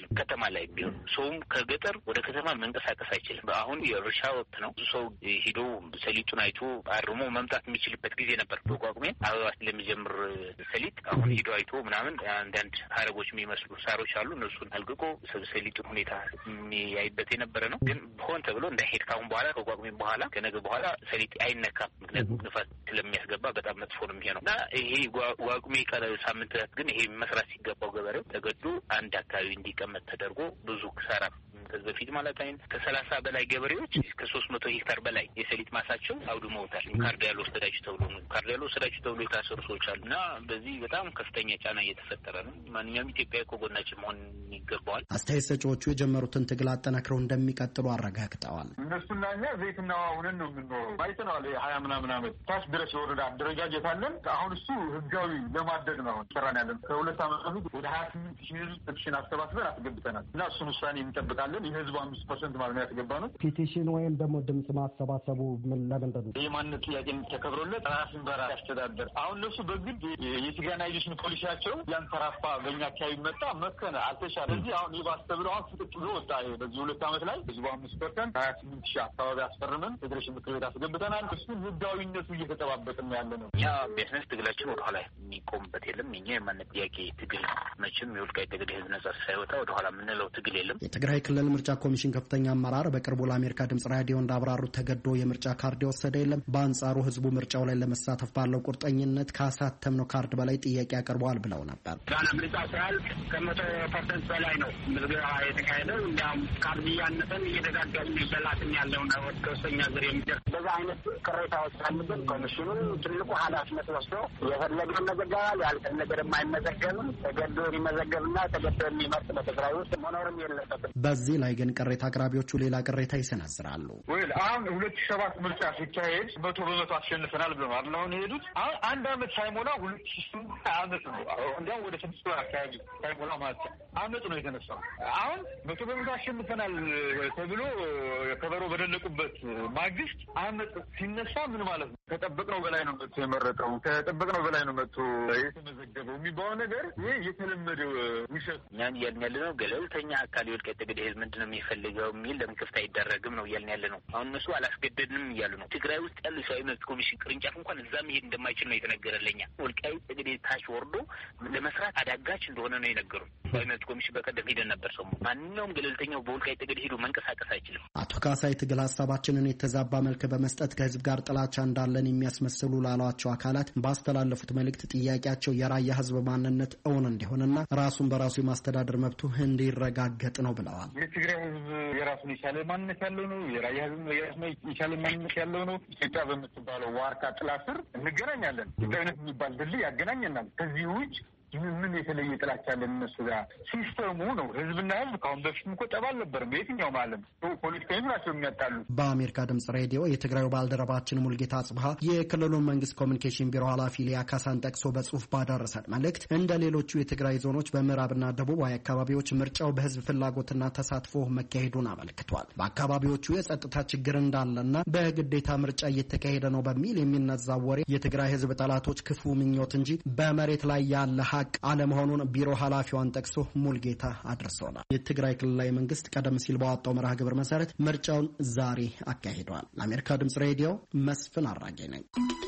አይችልም። ከተማ ላይ ቢሆን ሰውም ከገጠር ወደ ከተማ መንቀሳቀስ አይችልም። አሁን የእርሻ ወቅት ነው። ብዙ ሰው ሄዶ ሰሊጡን አይቶ አርሞ መምጣት የሚችልበት ጊዜ ነበር። በቋቁሜ አበባ ስለሚጀምር ሰሊጥ አሁን ሄዶ አይቶ ምናምን አንዳንድ ሀረጎች የሚመስሉ ሳሮች አሉ። እነሱን አልግቆ ሰሊጡን ሁኔታ የሚያይበት የነበረ ነው። ግን ሆን ተብሎ እንዳይሄድ ካሁን በኋላ ከቋቁሜ በኋላ ከነገ በኋላ ሰሊጥ አይነካም። ምክንያቱም ንፋስ ስለሚያስገባ በጣም መጥፎ ነው የሚሆነው እና ይሄ ቋቁሜ ሳምንታት ግን ይሄ መስራት ሲገባው ገበሬው ተገዶ አንድ አካባቢ እንዲቀመጥ ተደርጎ ብዙ ክሳራ ከዚህ በፊት ማለት አይን ከሰላሳ በላይ ገበሬዎች እስከ ሶስት መቶ ሄክታር በላይ የሰሊጥ ማሳቸው አውድመውታል። ካርድ ያልወሰዳችሁ ተብሎ ነው ካርድ ያልወሰዳችሁ ተብሎ የታሰሩ ሰዎች አሉና በዚህ በጣም ከፍተኛ ጫና እየተፈጠረ ነው። ማንኛውም ኢትዮጵያዊ ከጎናችን መሆን ይገባዋል። አስተያየት ሰጪዎቹ የጀመሩትን ትግል አጠናክረው እንደሚቀጥሉ አረጋግጠዋል። እነሱና እኛ ዘይትና ውሃውን ነው የምንኖረው። ባይተናል ሀያ ምናምን ዓመት ታች ድረስ የወረዳ አደረጃጀት አለን። አሁን እሱ ህጋዊ ለማድረግ ነው አሁን ሰራን ያለን። ከሁለት ዓመት በፊት ወደ ሀያ ስምንት ሺህ ህዝብ ፔቲሽን አሰባስበን አስገብተናል እና እሱን ውሳኔ እንጠብቃለን። የህዝቡ አምስት ፐርሰንት ማለት ነው ያስገባ ነው። ፔቲሽን ወይም ደግሞ ድምጽ ማሰባሰቡ ምን ለምንድን ነው? የማንነት ጥያቄ ተከብሮለት ራስን በራስ ያስተዳደር። አሁን እነሱ በግድ የሲጋናይዜሽን ፖሊሲያቸው ያንተራፋ በእኛ አካባቢ መጣ መከነ አልተሻለ። ስለዚህ አሁን ይባስ ተብሎ አሁን ፍጥጥ ብሎ ወጣ። በዚህ ሁለት ዓመት ላይ ህዝቡ አምስት ፐርሰንት ሀያ ስምንት ሺህ አካባቢ አስፈርመን ፌዴሬሽን ምክር ቤት አስገብተናል። እሱን ህጋዊነቱ እየተጠባበቅን ያለ ነው። እኛ ቢያንስ ትግላችን ወደኋላ የሚቆምበት የለም። እኛ የማንነት ጥያቄ ትግል መቼም የወልቃይት ጠገዴ ህዝብ ነጻ ሳይወጣ ወደኋላ የምንለው ትግል የለም። የትግራይ ክልል ምርጫ ኮሚሽን ከፍተኛ አመራር በቅርቡ ለአሜሪካ ድምጽ ራዲዮ እንዳብራሩት ተገዶ የምርጫ ካርድ የወሰደ የለም። በአንጻሩ ህዝቡ ምርጫው ላይ ለመሳተፍ ባለው ቁርጠኝነት ካሳተምነው ካርድ በላይ ጥያቄ አቅርበዋል ብለው ነበር። ዛና ምርጫ ሲያልቅ ከመቶ ፐርሰንት በላይ ነው ምዝገባ የተካሄደው። እንዲያውም ካርድ እያነሰን እየደጋገምን ይበላትን ያለው ነው ከሶስተኛ ዙር የሚደርስ በዛ አይነት ቅሬታዎች አሉብን። ኮሚሽኑ ትልቁ ኃላፊነት ወስዶ የፈለገውን መዘገባል ያልከን ነገር የማይመዘገብም ተገዶ የሚመዘገብና ተገዶ የሚመርጥ በትግራይ ውስጥ መኖርም የለበትም። በዚህ ላይ ግን ቅሬታ አቅራቢዎቹ ሌላ ቅሬታ ይሰነዝራሉ። ወይ አሁን ሁለት ሺህ ሰባት ምርጫ ሲካሄድ መቶ በመቶ አሸንፈናል ብለው አይደል አሁን የሄዱት። አሁን አንድ አመት ሳይሞላ ሁለት ሺህ ስምንት አመት ነው እንዲያውም ወደ ስድስት ወር አካባቢ ሳይሞላ ማለት አመት ነው የተነሳው። አሁን መቶ በመቶ አሸንፈናል ተብሎ ከበሮ በደለቁበት ማግስት አመት ሲነሳ ምን ማለት ነው? ከጠበቅነው በላይ ነው መጥቶ የመረጠው ከጠበቅነው በላይ ነው መጥቶ የተመዘገበው የሚባለው ነገር ይሄ የተለመደው ውሸት። እኛን እያልን ያለ ነው ገለልተኛ አካል የወልቃይት ጠገዴ ህዝብ ምንድነው የሚፈልገው የሚል ለምን ክፍት አይደረግም ነው እያልን ያለ ነው። አሁን እነሱ አላስገደድንም እያሉ ነው። ትግራይ ውስጥ ያሉ ሰብአዊ መብት ኮሚሽን ቅርንጫፍ እንኳን እዛ መሄድ እንደማይችል ነው የተነገረለኛ። ወልቃይት ጠገዴ ታች ወርዶ ለመስራት አዳጋች እንደሆነ ነው የነገሩን። ሰብአዊ መብት ኮሚሽን በቀደም ሄደን ነበር። ሰው ማንኛውም ገለልተኛው በወልቃይት ጠገዴ ሄዶ መንቀሳቀስ አይችልም። አቶ ካሳይ ትግል ሀሳባችንን የተዛባ መልክ በመስጠት ከህዝብ ጋር ጥላቻ እንዳለን የሚያስመስሉ ላሏቸው አካላት ባስተላለፉት መልእክት ጥያቄያቸው የራያ ህዝብ ማንነት እውን እንዲሆንና ራሱን በራሱ የማስተዳደር መብቱ እንዲረጋገጥ ነው ብለዋል። የትግራይ ህዝብ የራሱን የቻለ ማንነት ያለው ነው። የራያ ህዝብ የራሱን የቻለ ማንነት ያለው ነው። ኢትዮጵያ በምትባለው ዋርካ ጥላ ስር እንገናኛለን። ኢትዮጵያዊነት የሚባል ድልድይ ያገናኘናል። ከዚህ ውጭ ምን የተለየ ጥላቻ ያለን እነሱ ጋር? ሲስተሙ ነው። ህዝብና ህዝብ ካሁን በፊትም እኮ ጠብ አልነበረም። በየትኛውም ዓለም ፖለቲከኞች ናቸው የሚያጣሉ። በአሜሪካ ድምጽ ሬዲዮ የትግራዩ ባልደረባችን ሙልጌታ አጽብሃ የክልሉን መንግስት ኮሚኒኬሽን ቢሮ ኃላፊ ሊያ ካሳን ጠቅሶ በጽሁፍ ባደረሰን መልእክት እንደ ሌሎቹ የትግራይ ዞኖች በምዕራብና ደቡባዊ አካባቢዎች ምርጫው በህዝብ ፍላጎትና ተሳትፎ መካሄዱን አመልክቷል። በአካባቢዎቹ የጸጥታ ችግር እንዳለና በግዴታ ምርጫ እየተካሄደ ነው በሚል የሚነዛው ወሬ የትግራይ ህዝብ ጠላቶች ክፉ ምኞት እንጂ በመሬት ላይ ያለ አለመሆኑን ቢሮ ኃላፊዋን ጠቅሶ ሙልጌታ አድርሰውናል። የትግራይ ክልላዊ መንግስት ቀደም ሲል ባወጣው መርሃ ግብር መሰረት ምርጫውን ዛሬ አካሂደዋል። ለአሜሪካ ድምጽ ሬዲዮ መስፍን አራጌ ነኝ።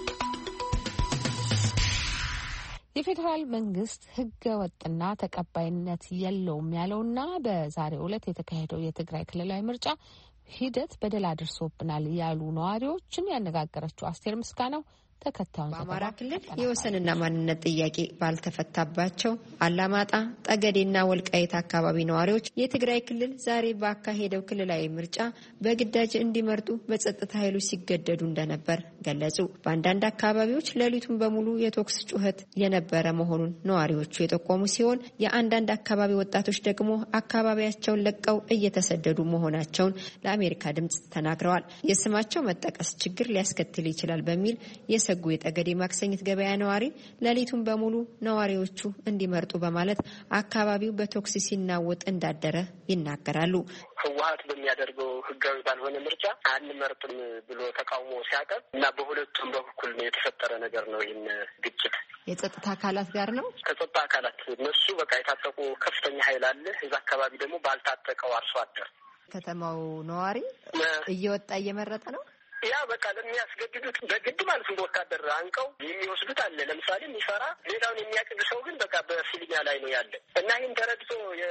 የፌዴራል መንግስት ህገ ወጥና ተቀባይነት የለውም ያለውና በዛሬው ዕለት የተካሄደው የትግራይ ክልላዊ ምርጫ ሂደት በደል አድርሶብናል ያሉ ነዋሪዎችን ያነጋገረችው አስቴር ምስጋናው ተከታዩን በአማራ ክልል የወሰንና ማንነት ጥያቄ ባልተፈታባቸው አላማጣ፣ ጠገዴና ወልቃይት አካባቢ ነዋሪዎች የትግራይ ክልል ዛሬ ባካሄደው ክልላዊ ምርጫ በግዳጅ እንዲመርጡ በጸጥታ ኃይሎች ሲገደዱ እንደነበር ገለጹ። በአንዳንድ አካባቢዎች ሌሊቱን በሙሉ የቶክስ ጩኸት የነበረ መሆኑን ነዋሪዎቹ የጠቆሙ ሲሆን የአንዳንድ አካባቢ ወጣቶች ደግሞ አካባቢያቸውን ለቀው እየተሰደዱ መሆናቸውን ለአሜሪካ ድምጽ ተናግረዋል። የስማቸው መጠቀስ ችግር ሊያስከትል ይችላል በሚል የሰጉ የጠገዴ ማክሰኝት ገበያ ነዋሪ ሌሊቱን በሙሉ ነዋሪዎቹ እንዲመርጡ በማለት አካባቢው በቶክስ ሲናወጥ እንዳደረ ይናገራሉ። ህወሓት በሚያደርገው ህጋዊ ባልሆነ ምርጫ አንመርጥም ብሎ ተቃውሞ ሲያቀርብ እና በሁለቱም በኩል የተፈጠረ ነገር ነው። ይህን ግጭት የጸጥታ አካላት ጋር ነው። ከጸጥታ አካላት እነሱ በቃ የታጠቁ ከፍተኛ ኃይል አለ። እዛ አካባቢ ደግሞ ባልታጠቀው አርሶ አደር ከተማው ነዋሪ እየወጣ እየመረጠ ነው። ያ በቃ ለሚያስገድዱት በግድ ማለት ነው ወታደር አንቀው የሚወስዱት አለ። ለምሳሌ የሚፈራ ሌላውን የሚያቅድ ሰው ግን በቃ በፊልኛ ላይ ነው ያለ እና ይህን ተረድቶ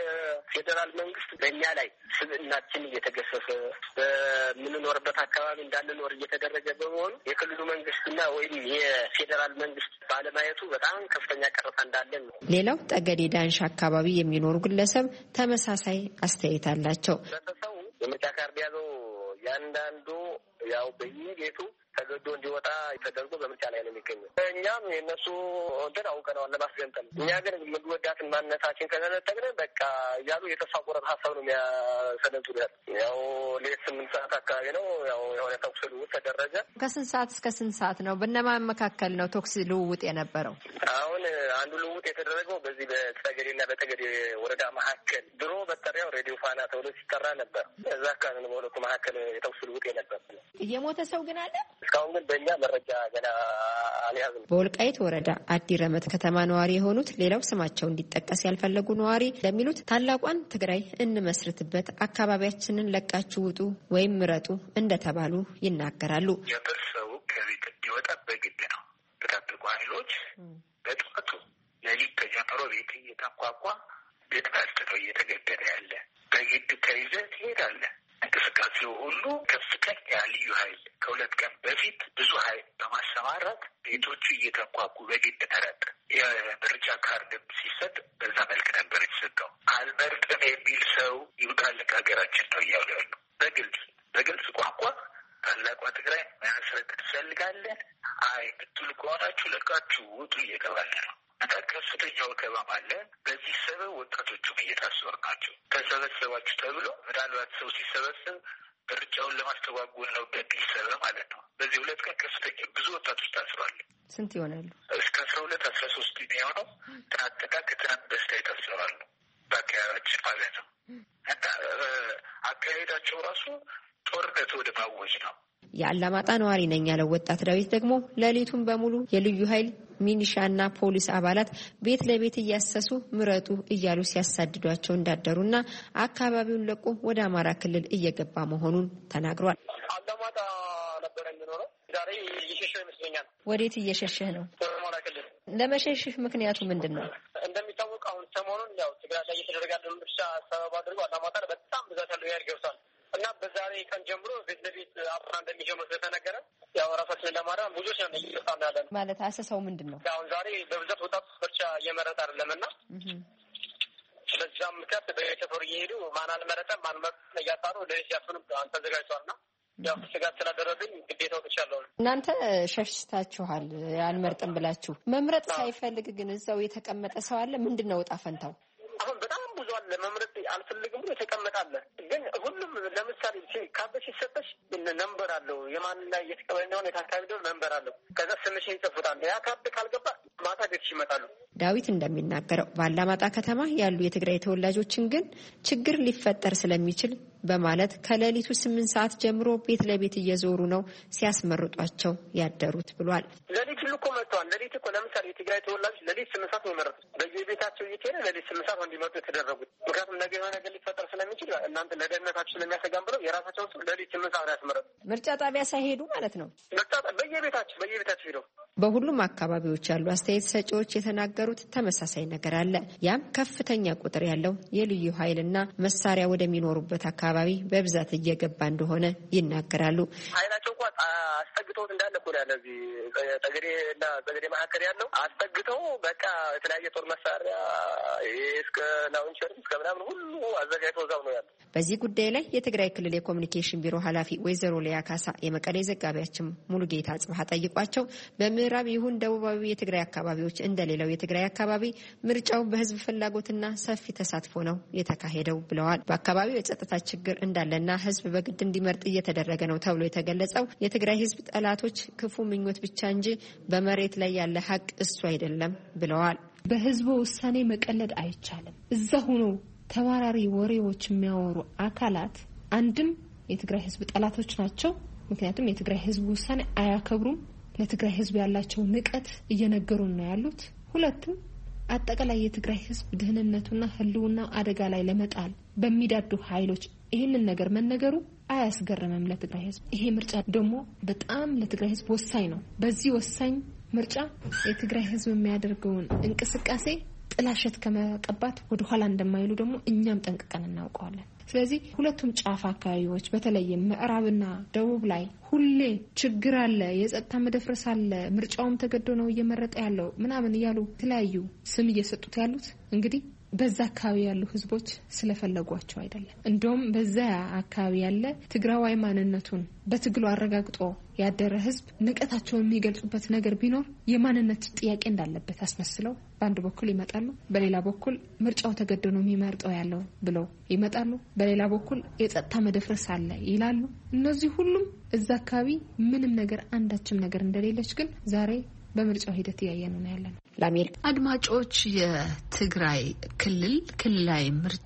የፌዴራል መንግስት በእኛ ላይ ስብዕናችን እየተገሰሰ በምንኖርበት አካባቢ እንዳንኖር እየተደረገ በመሆኑ የክልሉ መንግስትና ወይም የፌዴራል መንግስት ባለማየቱ በጣም ከፍተኛ ቅሬታ እንዳለን ነው። ሌላው ጠገዴ ዳንሻ አካባቢ የሚኖሩ ግለሰብ ተመሳሳይ አስተያየት አላቸው። በተሰው የምርጫ ካርድ ያዘው ያንዳንዱ ያው በየቤቱ ተገዶ እንዲወጣ ተደርጎ በምርጫ ላይ ነው የሚገኘው። እኛም የእነሱ እንትን አውቀነዋል ለማስገንጠል። እኛ ግን የምንወዳትን ማንነታችን ከነጠቅን በቃ እያሉ የተስፋ ቆረጥ ሀሳብ ነው የሚያሰነዙ ያል ያው ሌት ስምንት ሰዓት አካባቢ ነው ያው የሆነ ተኩስ ልውውጥ ተደረገ። ከስንት ሰዓት እስከ ስንት ሰዓት ነው? በእነማን መካከል ነው ተኩስ ልውውጥ የነበረው? አሁን አንዱ ልውውጥ የተደረገው በዚህ በጠገዴና በጠገዴ ወረዳ መካከል ድሮ በጠሪያው ሬዲዮ ፋና ተብሎ ሲጠራ ነበር። እዛ አካባቢ ነው በሁለቱ መካከል የተኩስ ልውውጥ የነበር። የሞተ ሰው ግን አለ? እስካሁን ግን በእኛ መረጃ ገና አልያዝም። በወልቃይት ወረዳ አዲ ረመት ከተማ ነዋሪ የሆኑት ሌላው ስማቸው እንዲጠቀስ ያልፈለጉ ነዋሪ እንደሚሉት ታላቋን ትግራይ እንመስርትበት፣ አካባቢያችንን ለቃችሁ ውጡ ወይም ምረጡ እንደተባሉ ይናገራሉ። የብር ሰው ከቤት እንዲወጣ በግድ ነው። በታጠቁ ኃይሎች በጠዋቱ ሌሊት ተጀምሮ ቤት እየተንኳኳ ቤት ባልትነው እየተገደደ ያለ በግድ ተይዘህ ትሄዳለህ። እንቅስቃሴው ሁሉ ከፍተኛ ልዩ ኃይል ከሁለት ቀን በፊት ብዙ ኃይል በማሰማራት ቤቶቹ እየተንኳኩ በግድ ተረጠ። የምርጫ ካርድም ሲሰጥ በዛ መልክ ነበር የተሰጠው። አልመርጥም የሚል ሰው ይውጣልን ከሀገራችን ነው እያሉ ያሉ በግልጽ በግልጽ ቋንቋ ታላቋ ትግራይ መመስረት ትፈልጋለን፣ አይ ብትሉ ከሆናችሁ ለቃችሁ ውጡ እየተባለ ነው። ከፍተኛ ወከባም አለ። በዚህ ሰበብ ወጣቶቹም እየታሰሩ ናቸው። ተሰበሰባችሁ ተብሎ ምናልባት ሰው ሲሰበሰብ ምርጫውን ለማስተጓጎል ነው በሚል ሰበብ ማለት ነው። በዚህ ሁለት ቀን ከፍተኛ ብዙ ወጣቶች ታስሯል። ስንት ይሆናሉ? እስከ አስራ ሁለት አስራ ሶስት የሚሆነው ትናንትና ከትናንት በስቲያ ይታሰራሉ በአካባቢያችን ማለት ነው። እና አካሄዳቸው ራሱ ጦርነት ወደ ማወጅ ነው። የአላማጣ ነዋሪ ነኝ ያለው ወጣት ዳዊት ደግሞ ሌሊቱን በሙሉ የልዩ ኃይል ሚኒሻና ፖሊስ አባላት ቤት ለቤት እያሰሱ ምረጡ እያሉ ሲያሳድዷቸው እንዳደሩና አካባቢውን ለቆ ወደ አማራ ክልል እየገባ መሆኑን ተናግሯል። አላማጣ ነበረ የሚኖረው ዛሬ እየሸሸ ይመስለኛል። ወዴት እየሸሸህ ነው? አማራ ክልል። ለመሸሽህ ምክንያቱ ምንድን ነው? እንደሚታወቅ አሁን ሰሞኑን ያው ትግራይ ላይ እየተደረገ ያለው ምርጫ ሰበብ አድርጎ አላማጣ በጣም ብዛት ያለው ያህል ገብቷል እና በዛሬ ቀን ጀምሮ ቤት ለቤት አፍራ እንደሚጀምር ስለተነገረ ያው ራሳችንን ለማዳን ብዙዎች ነው እየጠፋ ነው ያለን። ማለት አሰሳው ምንድን ነው? አሁን ዛሬ በብዛት ወጣቱ ምርጫ እየመረጠ አይደለም እና በዛም ምክንያት በየሰፈሩ እየሄዱ ማን አልመረጠም ማን መረጠ እያጣሩ ለሌት ያፍኑ ተዘጋጅቷል እና ያው ስጋት ስላደረብኝ ግዴታ ወጥቻለሁ። እናንተ ሸሽታችኋል አንመርጥም ብላችሁ። መምረጥ ሳይፈልግ ግን እዛው የተቀመጠ ሰው አለ። ምንድን ነው ዕጣ ፈንታው? አሁን በጣም ብዙ አለ። መምረጥ አልፈልግም ብሎ የተቀመጣለ። ግን ሁሉም ለምሳሌ ካርድ ሲሰጠሽ ነምበር አለው የማንና እየተቀበለ እንደሆነ የታካቢ ደግሞ ነምበር አለው። ከዛ ስምሽን ይጽፉታል። ያ ካርድ ካልገባ ማታ ቤትሽ ይመጣሉ። ዳዊት እንደሚናገረው በአላማጣ ከተማ ያሉ የትግራይ ተወላጆችን ግን ችግር ሊፈጠር ስለሚችል በማለት ከሌሊቱ ስምንት ሰዓት ጀምሮ ቤት ለቤት እየዞሩ ነው ሲያስመርጧቸው ያደሩት ብሏል። ሌሊት ሁሉ እኮ መጥተዋል። ሌሊት እኮ ለምሳሌ የትግራይ ተወላጆች ሌሊት ስምንት ሰዓት ነው የመረጡት። በየቤታቸው እየሄደ ሌሊት ስምንት ሰዓት እንዲመጡ የተደረጉት። ምክንያቱም ነገ የሆነ ነገር ሊፈጠር ስለሚችል እናንተ ለደህንነታችሁ ስለሚያሰጋም ብለው የራሳቸውን ሰው ሌሊት ስምንት ሰዓት ነው ያስመረጡት። ምርጫ ጣቢያ ሳይሄዱ ማለት ነው። ምርጫ በየቤታቸው በየቤታቸው ሄደው በሁሉም አካባቢዎች ያሉ አስተያየት ሰጪዎች የተናገሩት ተመሳሳይ ነገር አለ። ያም ከፍተኛ ቁጥር ያለው የልዩ ኃይልና መሳሪያ ወደሚኖሩበት አካባቢ በብዛት እየገባ እንደሆነ ይናገራሉ። ኃይላቸው እንኳን አስጠግተውት እንዳለ እኮ ያለ እዚህ ጠገዴ እና ጠገዴ መካከል ያለው አስጠግተው በቃ የተለያየ ጦር መሳሪያ እስከ ላውንቸር እስከ ምናምን ሁሉ አዘጋጅተው እዛው ነው ያለው። በዚህ ጉዳይ ላይ የትግራይ ክልል የኮሚኒኬሽን ቢሮ ኃላፊ ወይዘሮ ሊያ ካሳ የመቀሌ ዘጋቢያችን ሙሉጌታ ጽባህ ጠይቋቸው በምዕራብ ይሁን ደቡባዊ የትግራይ አካባቢዎች እንደሌላው የትግራይ አካባቢ ምርጫው በህዝብ ፍላጎትና ሰፊ ተሳትፎ ነው የተካሄደው ብለዋል። በአካባቢው የጸጥታ ችግር እንዳለና ህዝብ በግድ እንዲመርጥ እየተደረገ ነው ተብሎ የተገለጸው የትግራይ ህዝብ ጠላቶች ክፉ ምኞት ብቻ እንጂ በመሬት ላይ ያለ ሀቅ እሱ አይደለም ብለዋል። በህዝቡ ውሳኔ መቀለድ አይቻልም። እዛ ሆኖ ተባራሪ ወሬዎች የሚያወሩ አካላት አንድም የትግራይ ህዝብ ጠላቶች ናቸው። ምክንያቱም የትግራይ ህዝብ ውሳኔ አያከብሩም፣ ለትግራይ ህዝብ ያላቸው ንቀት እየነገሩን ነው ያሉት። ሁለቱም አጠቃላይ የትግራይ ህዝብ ደህንነቱና ህልውና አደጋ ላይ ለመጣል በሚዳዱ ኃይሎች ይሄንን ነገር መነገሩ አያስገርምም ለትግራይ ህዝብ። ይሄ ምርጫ ደግሞ በጣም ለትግራይ ህዝብ ወሳኝ ነው። በዚህ ወሳኝ ምርጫ የትግራይ ህዝብ የሚያደርገውን እንቅስቃሴ ጥላሸት ከመቀባት ወደ ኋላ እንደማይሉ ደግሞ እኛም ጠንቅቀን እናውቀዋለን። ስለዚህ ሁለቱም ጫፍ አካባቢዎች በተለይ ምዕራብና ደቡብ ላይ ሁሌ ችግር አለ፣ የጸጥታ መደፍረስ አለ፣ ምርጫውም ተገዶ ነው እየመረጠ ያለው ምናምን እያሉ ተለያዩ ስም እየሰጡት ያሉት እንግዲህ በዛ አካባቢ ያሉ ህዝቦች ስለፈለጓቸው አይደለም። እንደውም በዛ አካባቢ ያለ ትግራዋይ ማንነቱን በትግሉ አረጋግጦ ያደረ ህዝብ ንቀታቸውን የሚገልጹበት ነገር ቢኖር የማንነት ጥያቄ እንዳለበት አስመስለው በአንድ በኩል ይመጣሉ፣ በሌላ በኩል ምርጫው ተገዶ ነው የሚመርጠው ያለው ብለው ይመጣሉ፣ በሌላ በኩል የጸጥታ መደፍረስ አለ ይላሉ። እነዚህ ሁሉም እዛ አካባቢ ምንም ነገር አንዳችም ነገር እንደሌለች ግን ዛሬ በምርጫው ሂደት ያየነው ነው ያለነው። ለአሜሪካ አድማጮች የትግራይ ክልል ክልላዊ ምርጫ